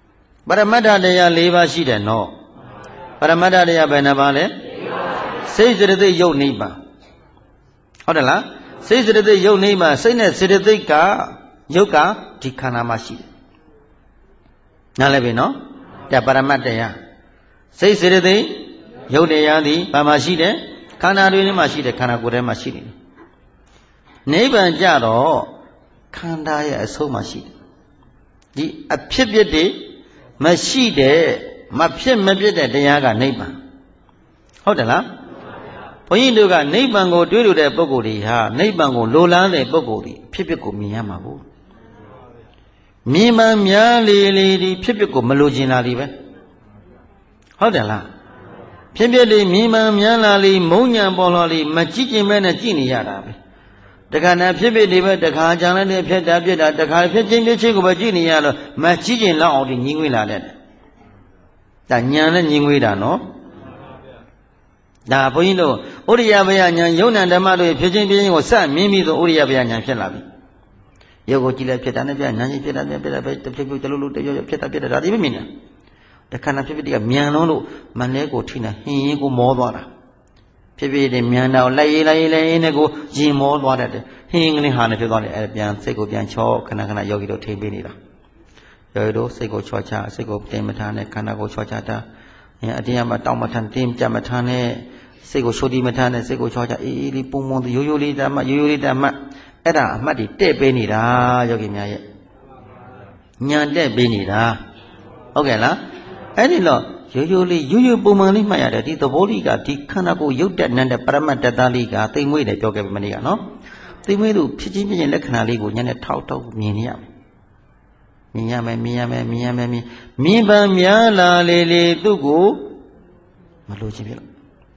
ပရမတ္ထတရား၄ပါးရှိတယ်နော်ပရမတ္ထတရားဘယ်နှပါလဲစိတ်စေတသိက်ယုတ်နိဗ္ဗာန်ဟုတ်တယ်လားစိတ်စေတသိက်ယုတ်နိဗ္ဗာန်စိတ်နဲ့စေတသိက်ကယုတ်ကဒီခန္ဓာမှာရှိတယ်နားလည်ပြီနော်ဒါပရမတ္ထတရားစိတ်စေတသိက်ယုတ်တရားသည်ဘာမှရှိတယ်ခန္ဓာတွေထဲမှာရှိတယ်ခန္ဓာကိုယ်ထဲမှာရှိတယ်နိဗ္ဗာန်ကြတော့ခန္ဓာရဲ့အဆုံးမှာရှိတယ်ဒီအဖြစ်ပြတွေမရှိတဲ့မဖြစ်မပြတဲ့တရားကနိဗ္ဗာန်ဟုတ်တယ်လားဘုန်းကြီးတို့ကနိဗ္ဗာန်ကိုတွေးလို့တဲ့ပုဂ္ဂိုလ်တွေဟာနိဗ္ဗာန်ကိုလိုလားတဲ့ပုဂ္ဂိုလ်တွေဖြစ်ဖြစ်ကိုမြင်ရမှာဘူးမြင်မှများလေလေဒီဖြစ်ဖြစ်ကိုမလိုချင်တာတွေပဲဟုတ်တယ်လားဖြစ်ဖြစ်တွေမြင်မှများလာလေမုံညာပေါ်လာလေမကြည့်ကျင်မဲနဲ့ကြည့်နေရတာပဲတခါနဲ့ဖြစ်ဖြစ်တွေပဲတခါကြံလိုက်တဲ့ဖြစ်တာပြစ်တာတခါဖြစ်ချင်းဖြစ်ချင်းကိုပဲကြည့်နေရတော့မကြည့်ကျင်လောက်အောင်ဒီညီငွေလာတဲ့ဒါညာနဲ့ညီငွေတာနော်ဒါဘုန်းကြီးတို့ဥရိယဘယညာယုံနာဓမ္မတို့ဖြစ်ချင်းပြင်းကိုစမြင်ပြီးဆိုဥရိယဘယညာဖြစ်လာပြီရုပ်ကိုကြည့်လိုက်ဖြစ်တာနဲ့ပြညာချင်းဖြစ်တာနဲ့ပြတာပဲတစ်ဖြစ်ဖြစ်တလူလူတရွဖြစ်တာဖြစ်တာဒါဒီပဲမြင်တယ်တခါနဲ့ဖြစ်ဖြစ်တွေကမြန်လုံးလို့မလဲကိုထိနေဟင်းရင်ကိုမောသွားတာဖြစ်ဖြစ်တွေမြန်တော့လိုက်ရေးနဲ့ကိုရင်မောသွားတတ်တယ်ဟင်းကလေးဟာနဲ့ဖြစ်သွားတယ်အဲပြန်စိတ်ကိုပြန်ချောခဏခဏယောဂီတို့ထိမ့်ပေးနေတာယောဂီတို့စိတ်ကိုချောချစိတ်ကိုတင်မထားနဲ့ခန္ဓာကိုချောချတာအတင်းမှာတောင်းမထမ်းတင်းကြမထမ်းနဲ့စိတ်ကိုရှုပ်တီမထမ်းနဲ့စိတ်ကိုချောချအေးလေးပုံပုံရိုးရိုးလေးတမ်းမှအဲ့ဒါအမှတ်တွေတဲ့ပေးနေတာယောဂီများရဲ့ညာတဲ့ပေးနေတာဟုတ်ကဲ့လားအဲ့ဒီတော့ရိုးရိုးလေးရိုးရိုးပုံမှန်လေးမှတ်ရတယ်ဒီသဘောလေးကဒီခန္ဓာကိုရုပ်တက်နန်းတဲ့ပရမတ္တတလေးကသိမ့်မွေးတယ်ပြောခဲ့ပြီမနေ့ကနော်သိမ့်မွေးသူဖြစ်ချင်းလက္ခဏာလေးကိုညနေထောက်မြင်နေရမယ်မြင်ပန်းများလာလေသူ့ကိုမလိုချင်ဖြစ်လို့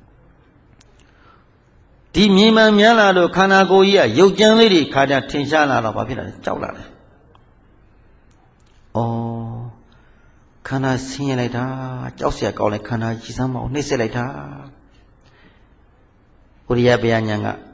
ဒီမြင်ပန်းများလာတော့ခန္ဓာကိုယ်ကြီးကရုပ်ကြမ်းလေးတွေခါကြထင်ရှားလာတော့ဘာဖြစ်လာလဲကြောက်လာတယ်ဩခန္ဓာဆင်းရဲလိုက်တာကြောက်เสียကောင်းလဲခန္ဓာကြီးစမ်းမအောင်နှိမ့်ဆက်လိုက်တာဥရိယဘယညာ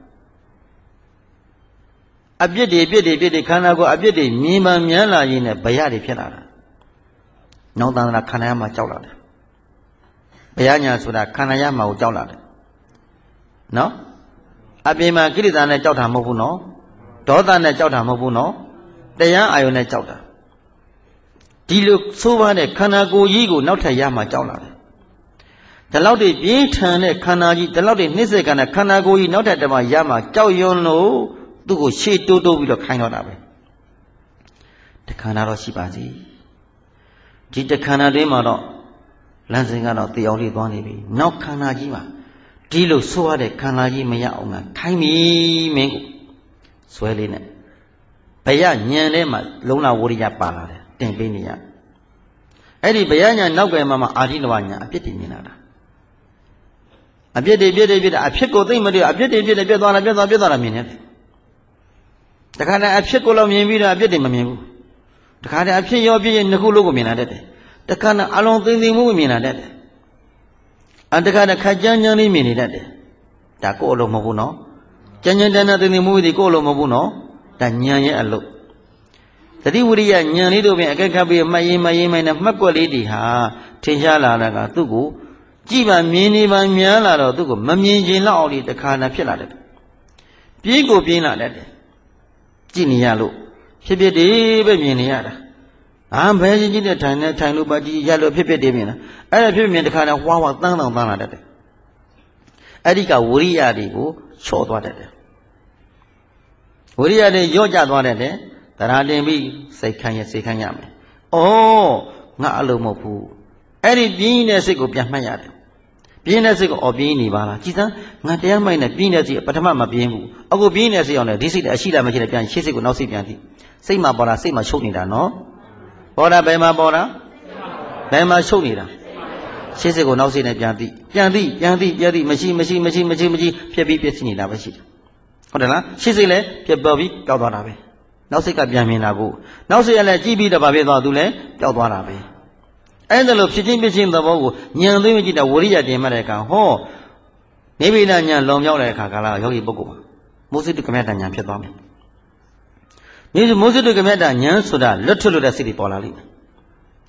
ကအပြစ်တွေခန္ဓာကိုယ်အပြစ်တွေမြင်မှများလာရင်လည်းဘယတွေဖြစ်လာတာနောက်တန်ត្រာခန္ဓာရမှာကြောက်လာတယ်ဘယညာဆိုတာခန္ဓာရမှာကိုကြောက်လာတယ်နော်အပြင်မှာကိလေသာနဲ့ကြောက်တာမဟုတ်ဘူးနော်ဒေါသနဲ့ကြောက်တာမဟုတ်ဘူးနော်တရားအာယုန်နဲ့ကြောက်တာဒီလိုဆိုးပါတဲ့ခန္ဓာကိုယ်ကြီးကိုနောက်ထပ်ရမှာကြောက်လာတယ်ဒီလောက်တွေပြင်းထန်တဲ့ခန္ဓာကြီးဒီလောက်တွေနှိမ့်ဆက်ခန္ဓာကိုယ်ကြီးနောက်ထပ်တမရမှာကြောက်ရွံ့လို့သူ့ကိုရှေ့တိုးပြီးတော့ခိုင်းတော့တာပဲတခန္ဓာတော့ရှိပါစေဒီတခန္ဓာတွင်းမှာတော့လမ်းစဉ်ကတော့တေအောင်လေးသွားနေပြီနောက်ခန္ဓာကြီးမှာဒီလိုဆိုးရတဲ့ခန္ဓာကြီးမရအောင်ကခိုင်းပြီမင်းကိုဆွဲလေးနဲ့ဘယညံထဲမှာလုံလဝရိယပါလာတယ်တင်ပေးနေရအဲ့ဒီဘယညာနောက်ကယ်မှာအာဓိနဝညာအပြစ်တင်နေတာအပြစ်တွေအဖြစ်ကိုသိမ့်မတွေ့အပြစ်တွေပြတ်သွားတာမြင်နေတယ်တခါတည်းအဖြစ်ကိုလည်းမြင်ပြီးတော့အပြစ်တွေမမြင်ဘူးတခါတည်းအဖြစ်ရောပြည့်နှစ်ခုလုံးကိုမြင်လာတတ်တယ်တခါတည်းအလုံးသိမှုမြင်လာတတ်တယ်တခါတည်းခက်ကြမ်းလေးမြင်နေတတ်တယ်ဒါကိုယ်အလုံးမဟုတ်ဘူးနော်ကြမ်းတမ်းသိမှုတွေကိုယ်အလုံးမဟုတ်ဘူးနော်ဒါဉာဏ်ရဲ့အလုံးသတိဝိရိယဉာဏ်လေးတို့ပင်အကဲခတ်ပြီးမှတ်ရင်နဲ့မှတ်ကွက်လေးတွေဟာထင်ရှားလာတာကသူ့ကိုကြည့်ပါမြင်နေပါများလာတော့သူ့ကိုမမြင်ချင်လောက်အောင်ဒီတခါနဲ့ဖြစ်လာတယ်ပြင်းလာတတ်တယ်ကြည့်နေရလို့ဖြစ်တယ်ပဲမြင်နေရတာဘယ်ကြည့်တဲ့ထိုင်လို့ပါကြည့်ရလို့ဖြစ်တယ်မြင်တာအဲ့ဒါဖြစ်မြင်တခါနဲ့ဝါတန်းလာတတ်တယ်အဲ့ဒီကဝိရိယတွေကိုချော့သွားတတ်တယ်ဝိရိယတွေရော့ကျသွားတတ်တယ်တရားတင်ပြီးစိတ်ခိုင်းရမယ်။ငါအလုံးမဟုတ်ဘူး။အဲ့ဒီပြင်းတဲ့စိတ်ကိုပြန်မှတ်ရတယ်။ပြင်းတဲ့စိတ်ကိုပြင်းနေပါလား။ကြည်စမ်းငါတရားမိုက်နဲ့ပြင်းတဲ့စိတ်ပထမမပြင်းဘူး။အခုပြင်းတဲ့စိတ်အောင်လေဒီစိတ်အရှိလားမရှိလားပြန်ရှေ့စိတ်ကိုနောက်စိတ်ပြန်သိ။စိတ်မှာပေါ်တာစိတ်မှာချုပ်နေတာနော်။ပေါ်တာဘယ်မှာပေါ်တာ။ဘယ်မှာချုပ်နေတာ။ရှေ့စိတ်ကိုနောက်စိတ်နဲ့ပြန်သိ။ပြန်သိမရှိဖြတ်ပြီးပြည့်စည်နေတာပဲရှိတယ်။ဟုတ်တယ်လား။ရှေ့စိတ်လည်းပြတ်ပေါ်ပြီးကြောက်သွားတာပဲ။နောက်စိတ်ကပြန်မြင်တာကိုနောက်စိတ်ကလည်းကြည့်ပြီးတော့ဗာဖြစ်သွားသူလည်းပျောက်သွားတာပဲအဲ့ဒါလို့ဖြစ်ချင်းသဘောကိုဉာဏ်သိမကြည့်တာဝိရိယတင်မှတ်တဲ့အခါနိဗ္ဗာန်ဉာဏ်လွန်မြောက်တဲ့အခါကလာယောဂီပုဂ္ဂိုလ်ပါမိုးစိတ္တကမ္မတဉာဏ်ဖြစ်သွားမယ်မိုးစိတ္တကမ္မတဉာဏ်ဆိုတာလွတ်ထွက်လို့တဲ့စိတ်တွေပေါ်လာလိမ့်မယ်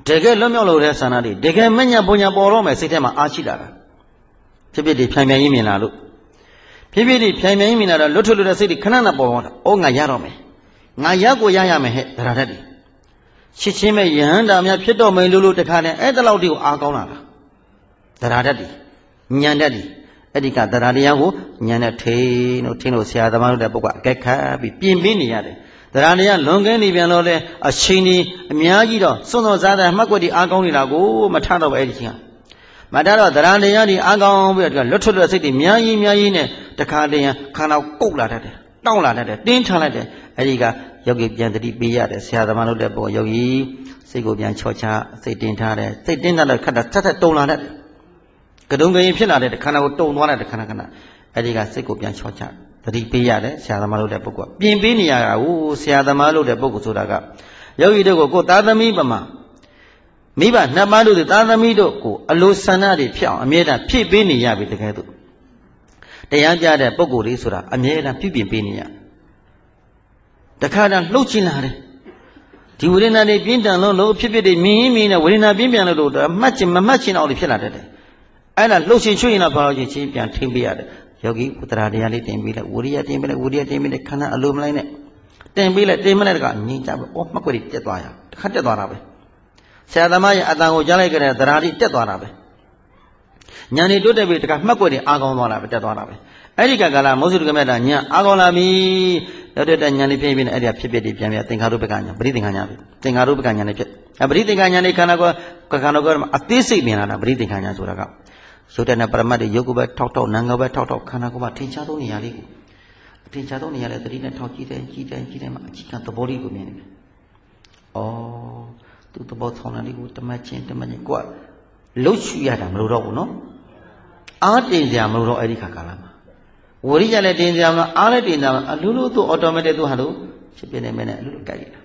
တကယ်လွတ်မြောက်လို့တဲ့ဆန္ဒတွေတကယ်မညံပုံညာပေါ်တော့မယ်စိတ်ထဲမှာအားရှိလာတာဖြစ်ဖြစ်ဒီဖြိုင်ဖြိုင်ကြီးမြင်လာလို့ဖြစ်ဖြစ်ဒီဖြိုင်ဖြိုင်ကြီးမြင်လာတော့လွတ်ထွတ်လို့တဲ့စိတ်တွေခဏနာပေါ်တော့အော်ငါရတော့မယ်ငါရကိုရရမယ်ဟဲ့တရားတတ်တယ်ချစ်ချင်းမဲ့ယဟန္တာများဖြစ်တော့မယ်လို့တခါနဲ့အဲ့တလောက်တည်းကိုအားကောင်းလာတာတရားတတ်တယ်ညံတတ်တယ်အဲ့ဒီကတရားတရားကိုညံနဲ့ထိန်းလို့ဆရာသမားတို့တဲ့ပုဂ္ဂိုလ်အကဲခတ်ပြီးပြင်ပေးနေရတယ်တရားတရားလွန်ကဲနေပြန်တော့လေအချိန်ကြီးအများကြီးတော့စွန့်စွန့်စားစားမှတ်ကွက်ဒီအားကောင်းနေတာကိုမထတော့ပဲအဲ့ဒီချင်းကမထတော့တရားတရားဒီအားကောင်းပြီးတော့လွတ်ထွတ်တဲ့စိတ်တွေများကြီးနဲ့တခါတည်းခန္ဓာကုတ်လာတတ်တယ်တောင်းလာတတ်တယ်တင်းထန်လိုက်တယ်အဲ့ဒီကယောဂီပြန်တတိပေးရတယ်ဆရာသမားတို့တဲ့ပုဂ္ဂိုလ်ယောဂီစိတ်ကိုပြန်ချော့ချစိတ်တင်းထားတယ်စိတ်တင်းထားတော့ခက်တာထက်တုံလာတတ်တယ်ကတုံကရင်ဖြစ်လာတဲ့ခန္ဓာကိုတုံသွားတဲ့ခဏအဲ့ဒီကစိတ်ကိုပြန်ချော့ချတတိပေးရတယ်ဆရာသမားလို့တဲ့ပုဂ္ဂိုလ်ပြင်ပေးနေရတာဟိုဆရာသမားလို့တဲ့ပုဂ္ဂိုလ်ဆိုတာကယောဂီတို့ကိုသားသမီးပမာမိဘနှစ်ပါးတို့သားသမီးတို့ကိုအလိုဆန္ဒတွေဖြစ်အောင်အမြဲတမ်းဖြည့်ပေးနေရပြီတကယ်သူတရားပြတဲ့ပုဂ္ဂိုလ်လေးဆိုတာအမြဲတမ်းပြုပြင်ပေးနေရတခါတည်းလှုပ်ချင်လာတယ်ဒီဝေဒနာတွေပြင်းထန်လို့ဖြစ်တွေမြင်နဲ့ဝေဒနာပြင်းပြန်လို့မှတ်ချင်မမှတ်ချင်အောင်ဖြစ်လာတတ်တယ်အဲ့ဒါလှုပ်ရှင်ချွေးရင်တော့ဘာလို့ချင်းပြန်ထိမ့်ပေးရတယ်ယောဂီဥတ္တရာတရားလေးတင်ပေးလိုက်ဝိရိယတင်ပေးလိုက်ခန္ဓာအလိုမလိုက်နဲ့တင်ပေးလိုက်တင်မလိုက်တကငြိမ်ကြပဲအော်မှတ်ခွက်တွေတက်သွားရတခါတက်သွားတာပဲဆရာသမားရဲ့အတန်ကိုကြားလိုက်ကြတဲ့သရာတိတက်သွားတာပဲညာနေတိုးတက်ပြီးတခါမှတ်ခွက်တွေအားကောင်းသွားတာပဲတက်သွားတာပဲအဲ့ဒီကကာလမௌစုတကမြတ်တာညာအားကောင်းလာပြီတော့တက်ညာလေးဖြစ်ပြီးအဲ့ဒီဖြစ်တွေပြန်သင်္ခါရုပ္ပကညာပရိသင်္ခါညာသင်္ခါရုပ္ပကညာလေးဖြစ်ပရိသင်္ခါညာလေးခန္ဓာကိုအသေးစိတ်မြင်လာတာပရိသင်္ခါညာဆိုတာကရုပ်တဲ့နဲ့ပရမတ်တွေရုပ်ကိုပဲထောက်နာမ်ကိုပဲထောက်ခန္ဓာကိုယ်မှာထင်ရှားသောနေရာလေးကိုထင်ရှားသောနေရာလေးသတိနဲ့ထောက်ကြည့်တယ်မှာအကြည့်ကသဘောလေးကိုမြင်နေတယ်။အော်သူသဘောဆောင်တာလေးကိုတမတ်ချင်းကိုကလှုပ်ရှူရတာမလို့တော့ဘူးနော်။အားတင်စရာမလို့တော့အဲ့ဒီခါကာလမှာဝိရိယလည်းတင်စရာမလို့အားလည်းတင်စရာမလို့အလိုလိုသူ automatic သူဟာလို့ဖြစ်ပြနေမယ်နဲ့အလိုလိုကြိုက်ရတာ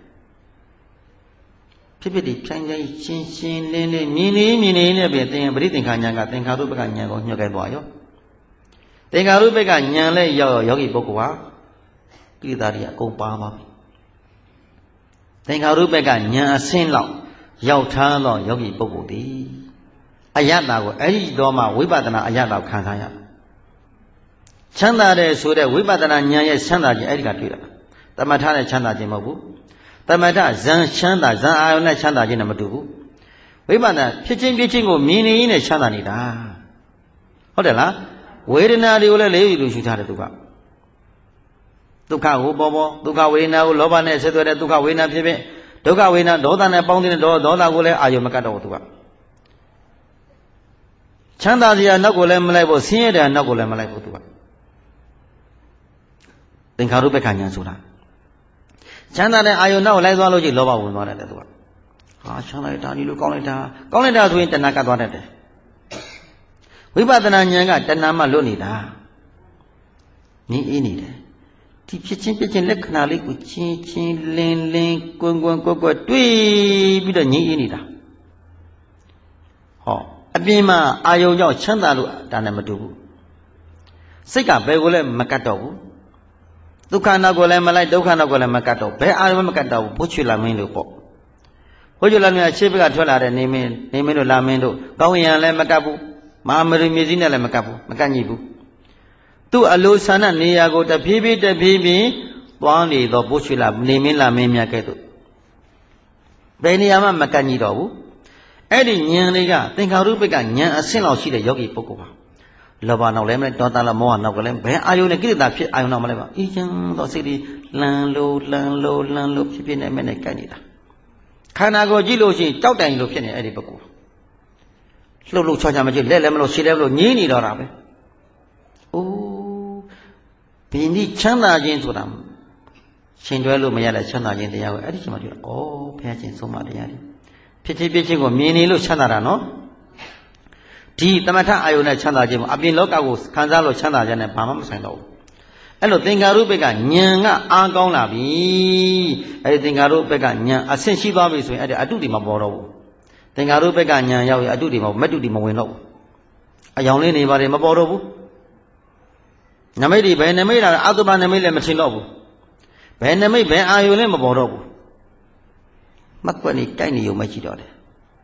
ဖြစ်ဒီဖြိုင်းရှင်းလင်းမြင်နေနဲ့ပဲသင်ပရိသင်္ခါဉာဏ်ကသင်္ခါရုပ္ပကဉာဏ်ကိုညှို့ခဲ့သွားရောသင်္ခါရုပ္ပကဉာဏ်လည်းရောက်ယောဂီပုဂ္ဂိုလ်ဟာကိလေသာတွေအကုန်ပါပါပြီသင်္ခါရုပ္ပကဉာဏ်အဆင်းလောက်ရောက်ထားသောယောဂီပုဂ္ဂိုလ်သည်အယတ္တကိုအဲ့ဒီတော့မှဝိပဿနာအယတ္တကိုခံစားရချမ်းသာတဲ့ဆိုတဲ့ဝိပဿနာဉာဏ်ရဲ့ချမ်းသာခြင်းအဲ့ဒီကတွေ့တာသမထနဲ့ချမ်းသာခြင်းမဟုတ်ဘူးသမထဇန်ချမ်းသာဇန်အာယုန်နဲ့ချမ်းသာခြင်းနဲ့မတူဘူးဝိပဿနာဖြစ်ချင်းကိုမြင်နေရင်းနဲ့ချမ်းသာနေတာဟုတ်တယ်လားဝေဒနာတွေကိုလည်းလေးလူရှုထားတယ်သူကဒုက္ခကိုပေါ်ဒုက္ခဝေဒနာကိုလောဘနဲ့ဆက်သွယ်တဲ့ဒုက္ခဝေဒနာဖြစ်ဖြစ်ဒုက္ခဝေဒနာဒေါသနဲ့ပေါင်းတဲ့ဒေါသကိုလည်းအာယုန်မကတ်တော့ဘူးသူကချမ်းသာစရာနောက်ကိုလည်းမလိုက်ဘူးဆင်းရဲတဲ့နောက်ကိုလည်းမလိုက်ဘူးသူကသင်္ခါရုပ္ပကဉာဏ်ဆိုတာချမ်းသာတဲ့အာယုန်နောက်လိုက်သွားလို့ကြည့်လောဘဝင်သွားတယ်သူကဟာချမ်းသာတဲ့ဒါဒီလိုကောင်းလိုက်တာဆိုရင်တဏှာကတ်သွားတတ်တယ်ဝိပဿနာဉာဏ်ကတဏှာမှလွတ်နေတာနင်းအေးနေတယ်ဒီဖြစ်ချင်းလက္ခဏာလေးကိုချင်းလင်းကွန်းကွက်တွေးပြီးတော့ငြိမ်းအေးနေတာဟောအပြင်မှာအာယုန်ကြောင့်ချမ်းသာလို့ဒါနဲ့မတူဘူးစိတ်ကဘယ်ကိုလဲမကတ်တော့ဘူးဒုက္ခနောက်ကိုလည်းမလိုက်ဒုက္ခနောက်ကိုလည်းမကတ်တော့ဘယ်အာရုံမကတ်တော့ဘူးဘုချွေလာမင်းလို့ပေါ့ဘုချွေလာမင်းကရှေ့ဘက်ကထွက်လာတဲ့နေမင်းတို့လာမင်းတို့ကောင်းရံလည်းမကတ်ဘူးမဟာမရိမြေကြီးနဲ့လည်းမကတ်ဘူးမကတ်ညိဘူးသူ့အလိုဆန္ဒနေရာကိုတဖြည်းဖြည်းသွားနေတော့ဘုချွေလာနေမင်းလာမင်းများကဲ့သို့ဘယ်နေရာမှမကတ်ညိတော့ဘူးအဲ့ဒီဉာဏ်လေးကသင်္ခါရုပ္ပကဉာဏ်အဆင့်လောက်ရှိတဲ့ယောဂီပုဂ္ဂိုလ်ပါလောဘနောက်လည်းမလဲဒေါသလည်းမောဟနောက်ကလည်းဘယ်အာယုန်နဲ့ကိလေသာဖြစ်အာယုန်နောက်မလဲပါအေးချမ်းသောစိတ်လေးလှန်လို့ဖြစ်နေမဲ့နဲ့ကြိုက်နေတာခန္ဓာကိုယ်ကြည့်လို့ရှိရင်ကြောက်တိုင်လို့ဖြစ်နေအဲ့ဒီပုဂ္ဂိုလ်လှုပ်ချောမကြည့်လက်လည်းမလို့ရှည်လည်းမလို့ငြင်းနေတော့တာပဲအိုးဘိနိချမ်းသာခြင်းဆိုတာရှင်တွဲလို့မရတဲ့ချမ်းသာခြင်းတရားကိုအဲ့ဒီချိန်မှာတွေ့တော့ဩဘုရားရှင်ဆုံးမတရားတွေဖြစ်ချင်းကိုမြင်နေလို့ချမ်းသာတာနော်ဒီသမထအာယုန်နဲ့ချမ်းသာခြင်းမှာအပြင်လောကကိုခံစားလို့ချမ်းသာခြင်းနဲ့ဘာမှမဆိုင်တော့ဘူးအဲ့လိုသင်္ခါရုပ္ပကဉာဏ်ကအားကောင်းလာပြီအဲ့ဒီသင်္ခါရုပ္ပကဉာဏ်အဆင့်ရှိသွားပြီဆိုရင်အဲ့ဒီအတုတွေမပေါ်တော့ဘူးသင်္ခါရုပ္ပကဉာဏ်ရောက်ရင်အတုတွေမတုတွေမဝင်တော့ဘူးအယောင်လေးနေပါတယ်မပေါ်တော့ဘူးနမိတ်တွေဘယ်နမိတ်လာအတုပနမိတ်လည်းမထင်တော့ဘူးဘယ်နမိတ်ဘယ်အာယုန်လည်းမပေါ်တော့ဘူးမှတ်ကွက်နေကြိုက်နေုံပဲရှိတော့တယ်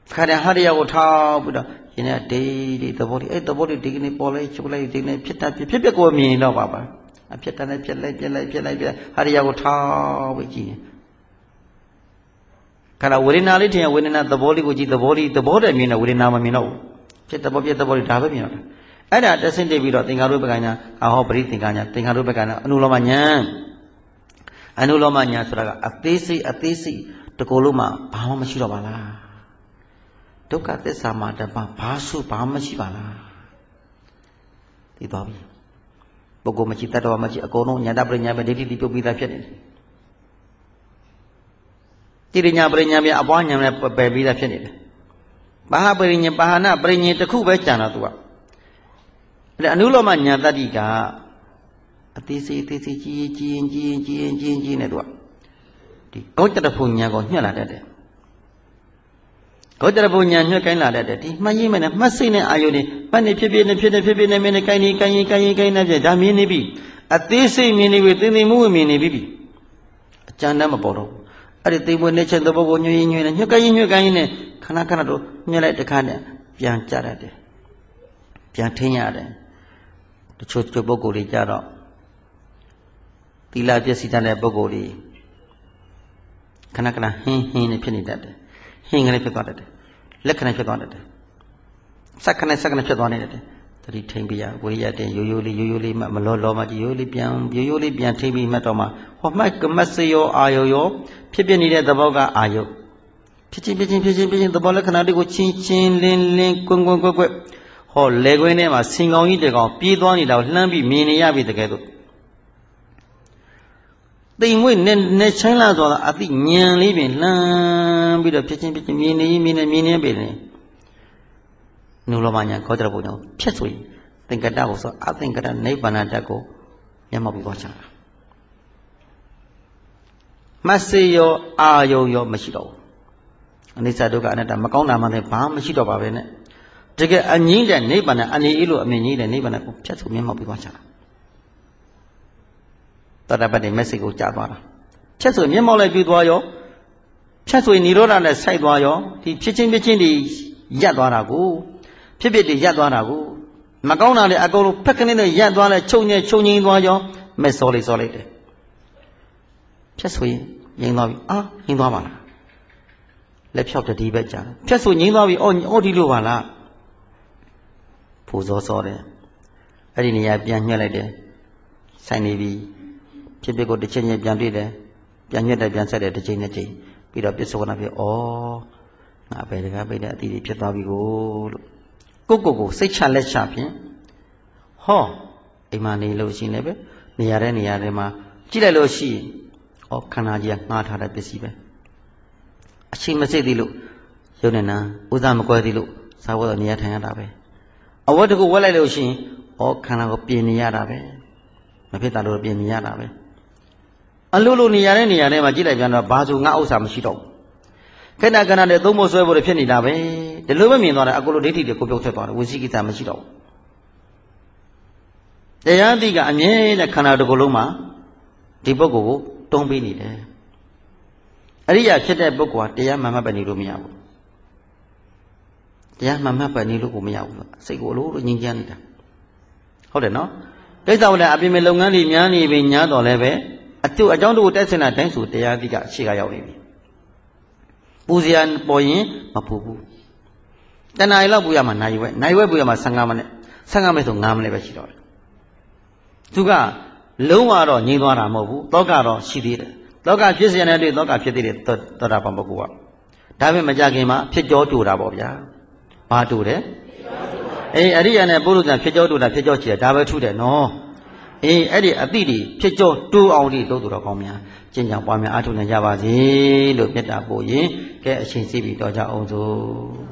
ခါတဲ့ဟာရကိုထောက်ပြီးတော့ယင်းနဲ့ဒေးသဘောလေးအဲ့သဘောလေးဒီကနေ့ပေါ်လိုက်ချုပ်လိုက်ဒီနေ့ဖြစ်တာဖြစ်ကိုမြင်တော့ပါအဖြစ်တန်းနဲ့ဖြစ်လိုက်ဟာရကိုထောက်ပြီးကြည့်နေခါတော့ဝေဒနာလေးထင်ဝေဒနာသဘောလေးကိုကြည့်သဘောတည်းမြင်တယ်ဝေဒနာမမြင်တော့ဘူးဖြစ်သဘောလေးဒါပဲမြင်တော့အဲ့ဒါတဆင့်တက်ပြီးတော့သင်္ခါရုပ္ပကညာဟောပရိသင်္ခာညာသင်္ခါရုပ္ပကညာအနုလောမညာဆိုတာကအသေးစိတ်တကူလုံးမှာဘာမှမရှိတော့ပါလားဒုက္ခသစ္စာမှာတပါဘာမရှိပါလားသိသွားပြီပုဂ္ဂိုလ်မရှိတတ္တဝါမရှိအကုန်လုံးညာတပရိညာပဲဒိဋ္ဌိတိပြုတ်ပြီးသားဖြစ်နေတယ်တိရိညာပရိညာပြန်အပွားညာနဲ့ပယ်ပြီးသားဖြစ်နေတယ်ဘာဟာပရိညာဘာဟာနာပရိညာတစ်ခုပဲကြံတော့သူကအဲ့အနုလောမညာတတ္တိကအသေးစိတ်ကြီးနဲ့သူကဒီကောတရဖုညာကိုညှက်လာတတ်တယ်ကောတရဖုညာညှက်ကိုင်းလာတတ်တယ်ဒီမှတ်ရင်းမဲ့နဲ့မှတ်စိတ်နဲ့အာယုန်နဲ့ပတ်နေဖြစ်နေမင်းနဲ့ကိုင်းနေဒါမြင်နေပြီအသေးစိတ်မြင်နေပြီသိမှုမြင်နေပြီအကြမ်းတမ်းမပေါ်တော့အဲ့ဒီသိမွေးနေချက်သဘောကိုညွှန်နဲ့ညှက်ကိုင်းနဲ့ခဏတော့ညှက်လိုက်တခါနဲ့ပြန်ကြတတ်တယ်ပြန်ထင်းရတယ်တချို့ပုဂ္ဂိုလ်တွေကြတော့သီလပြည့်စည်တဲ့ပုဂ္ဂိုလ်တွေခဏဟင်းနဲ့ဖြစ်နေတတ်တယ်ဟင်းကလေးဖြစ်သွားတတ်တယ်လက်ခဏဖြစ်သွားတတ်တယ်စက္ကနဲ့ဖြစ်သွားနေတတ်တယ်တတိထိန်ပြရဝိရိယတင်ရိုးရိုးလေးမလောမကြီးရိုးရိုးလေးပြန်ထိန်ပြီးမှတ်တော့မှဟောမှတ်ကမတ်စယောအာယုရောဖြစ်နေတဲ့သဘောကအာယုဖြစ်ချင်းသဘောလက္ခဏာတွေကိုချင်းလင်းကွန်းဟောလေခွင်းထဲမှာဆင်ကောင်ကြီးတကောင်ပြေးသွားနေတာကိုလှမ်းပြီးမြင်နေရပြီတကယ်တော့တိမ်မွေးနဲ့ချိုင်းလာဆိုတာအသိဉာဏ်လေးပြင်လှမ်းပြီးတော့ဖြစ်ချင်းမြင်နေပြီလေနုလောမညာကောတရဘုံကြောင့်ဖြစ်ဆိုရင်သင်္ကတကိုဆိုအသင်္ကတနိဗ္ဗာန်ဓာတ်ကိုမျက်မှောက်ပြီးသွားချတာမဆေယောအာယုံရောမရှိတော့ဘူးအနိစ္စဒုက္ခအနတ္တမကောင်းတာမှလည်းဘာမှမရှိတော့ပါပဲနဲ့တကယ်အငြိမ့်တဲ့နိဗ္ဗာန်အနေအေးလို့အမြင်ကြီးတဲ့နိဗ္ဗာန်ကိုဖြတ်ဆိုမျက်မှောက်ပြီးသွားချတာတတ္တပတ္တိမက်ဆေ့ကိုကြားသွားတာဖြတ်ဆိုမျက်မှောက်လိုက်ပြီးသွားရောဖြတ်ဆိုနိရောဓနဲ့ဆိုက်သွားရောဒီဖြစ်ချင်းတွေရပ်သွားတာကိုဖြစ်တွေရပ်သွားတာကိုမကောင်းတာလေအကုန်လုံးဖက်ကနေနဲ့ရပ်သွားလဲချုပ်ငိမ့်သွားရောမက်စောလိုက်တယ်ဖြတ်ဆိုရင်ငြိမ်းသွားပြီငြိမ်းသွားပါလားလက်ဖြောက်တတိပဲကြာဖြတ်ဆိုငြိမ်းသွားပြီအော်ဒီလိုပါလားဖူစောတယ်အဲ့ဒီနေရာပြန်ညှက်လိုက်တယ်ဆိုင်နေပြီဖြစ်ကိုတစ်ချက်ပြန်တွေ့တယ်ပြန်ညှက်တယ်ပြန်ဆက်တယ်တစ်ချိန်ပြီးတော့ပစ္စုပန်ဖြစ်ငါပဲတကားပိတ်တဲ့အတိတွေဖြစ်သွားပြီလို့ကိုစိတ်ချလက်ချဖြင့်ဟောအိမ်မှာနေလို့ရှိနေပဲနေရာထဲမှာကြည့်လိုက်လို့ရှိရင်ခန္ဓာကြီးကငှားထားတဲ့ပစ္စည်းပဲအချိန်မစိတ်သေးလို့ရုပ်နဲ့နာဥစ္စာမကွဲသေးလို့သာဝတ္တနေရာထိုင်ရတာပဲအဝတ်တကူဝတ်လိုက်လို့ရှိရင်ခန္ဓာကိုပြင်နေရတာပဲမဖြစ်တာလို့ပြင်နေရတာပဲအလိုနေရာထဲမှာကြည့်လိုက်ပြန်တော့ဘာဆိုငါဥစ္စာမရှိတော့ဘူးခဏနဲ့သုံးဖို့ဆွဲဖို့ဖြစ်နေတာပဲဒီလိုပဲမြင်သွားတယ်အကုလိုဒိဋ္ဌိတွေကိုပြုတ်ထွက်သွားတယ်ဝိသိကိစ္စမရှိတော့ဘူးတရားသိကအမြဲတမ်းခန္ဓာတစ်ခုလုံးမှာဒီပုဂ္ဂိုလ်ကိုတွန်းပေးနေတယ်အရိယာဖြစ်တဲ့ပုဂ္ဂိုလ်ကတရားမှန်မှတ်ပဲနေလို့မရဘူးတရားမှန်မှတ်ပဲနေလို့ကိုမရဘူးစိတ်ကိုအလိုလိုငြိမ်းချမ်းနေတာဟုတ်တယ်နော်ကိစ္စဝတ္တအပြင်မဲ့လုပ်ငန်းတွေများနေပြီညားတော်လည်းပဲအကြောင်းတို့တက်စင်တာတိုင်းဆိုတရားသိကအခြေကရောက်နေပြီပူဇော်ပေါ်ရင်မပူဘူးတဏှာရီလောက်ပူရမှာနိုင်ဝဲပူရမှာ15မိနစ်15မိနစ်ဆို9မိနစ်ပဲရှိတော့တယ်သူကလုံးဝတော့ငြိမ်းသွားတာမဟုတ်ဘူးတောကတော့ရှိသေးတယ်တောကဖြစ်စေတဲ့တွေ့တောကဖြစ်သေးတယ်သောတာပန်ပုဂ္ဂိုလ်ကဒါပေမဲ့မကြခင်မှာဖြစ်ကြောတူတာပေါ့ဗျာဘာတူတယ်အရိယာနဲ့ပုရုဇဉ်ဖြစ်ကြောတူတာဖြစ်ကြောချီတာဒါပဲထူးတယ်နော်အဲ့ဒီအတိတွေဖြစ်ကြောတူအောင်ဒီတို့တော်ကောင်းများကျင့်ကြံပွားများအားထုတ်နိုင်ကြပါစေလို့မေတ္တာပို့ရင်ကဲအချိန်စီပြီးတော့ကြအောင်စို့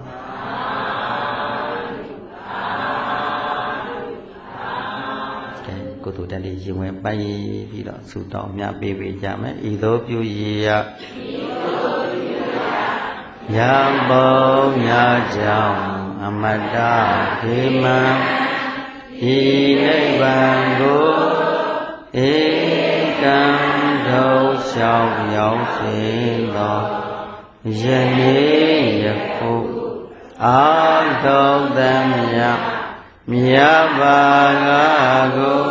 ကုသိုလ်တန်လေးရင်ဝင်ပိုင်ပြီးတော့ဆုတောင်းမြတ်ပေးကြမယ်ဤသို့ပြုရရံပုံများကြောင့်အမတ္တခေမံဤနိဗ္ဗာန်ကိုဧကံထောက်လျှောက်ရောက်စေသောယနေ့ယခုအောက်ထုတ်သမျှမြတ်ဘာကကို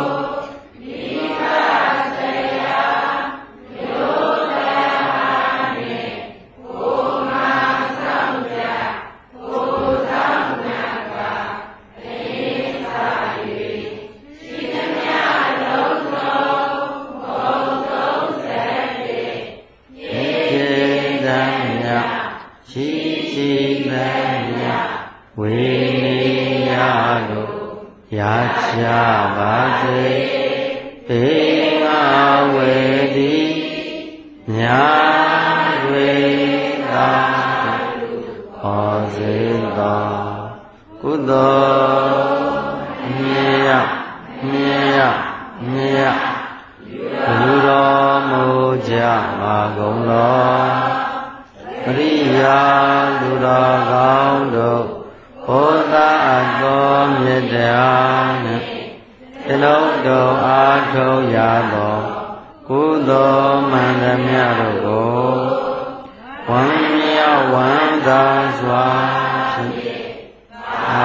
ဝေယတို့ရချပါစေဘေငါဝေတိညာတွေသာဟောစေသောကုသိုလ်မြေယမြေယမြေယဘုရောမူကြပါကုန်လောပရိယာသူတော်ကောင်းတို့ဘုရားသောမေတ္တာနှင့်ဒီလုံးတော်အားထုတ်ရသောကုသိုလ်မှန်သမျှတို့ကိုဝမ်းမြောက်ဝမ်းသာစွာဖြင့်သာ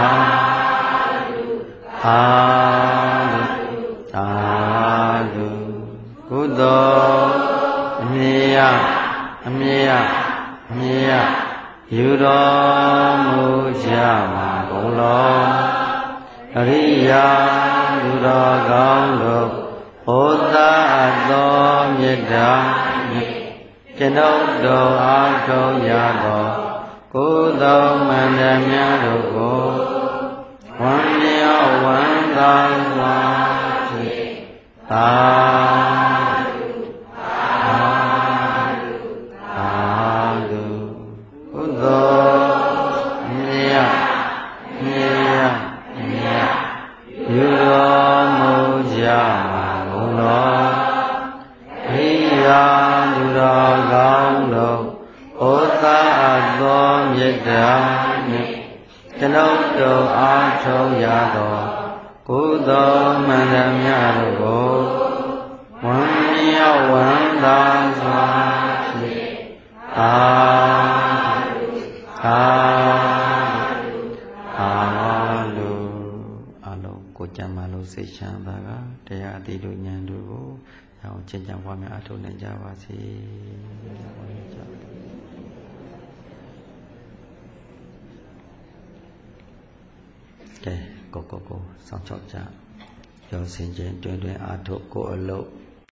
ဓုကုသိုလ်အမြဲအမြဲအမြဲယူတော်မူကြပါကုန်လောအရိယာသူတော်ကောင်းတို့ဘုရားသောမေတ္တာနှင့်ကျွန်ုပ်တို့အားထုတ်ရသောကုသိုလ်မှန်သမျှတို့ကိုဝမ်းမြောက်ဝမ်းသာစွာဖြင့်သာကျွန်ုပ်တို့အားထုတ်ရသောကုသိုလ်မှန်သမျှတို့ကိုဝမ်းမြောက်ဝမ်းသာစွာဖြင့်သာလူအလုံးကိုကြံမှလို့စိတ်ချမ်းသာကတရားအတိတို့ဉာဏ်တို့ကိုရအောင်ကျင့်ကြံပွားများအထောက်နိုင်ကြပါစေကဲကိုစောင့်ချောက်ကြရောစင်ချင်းတွင်အားထုတ်ကိုအလုပ်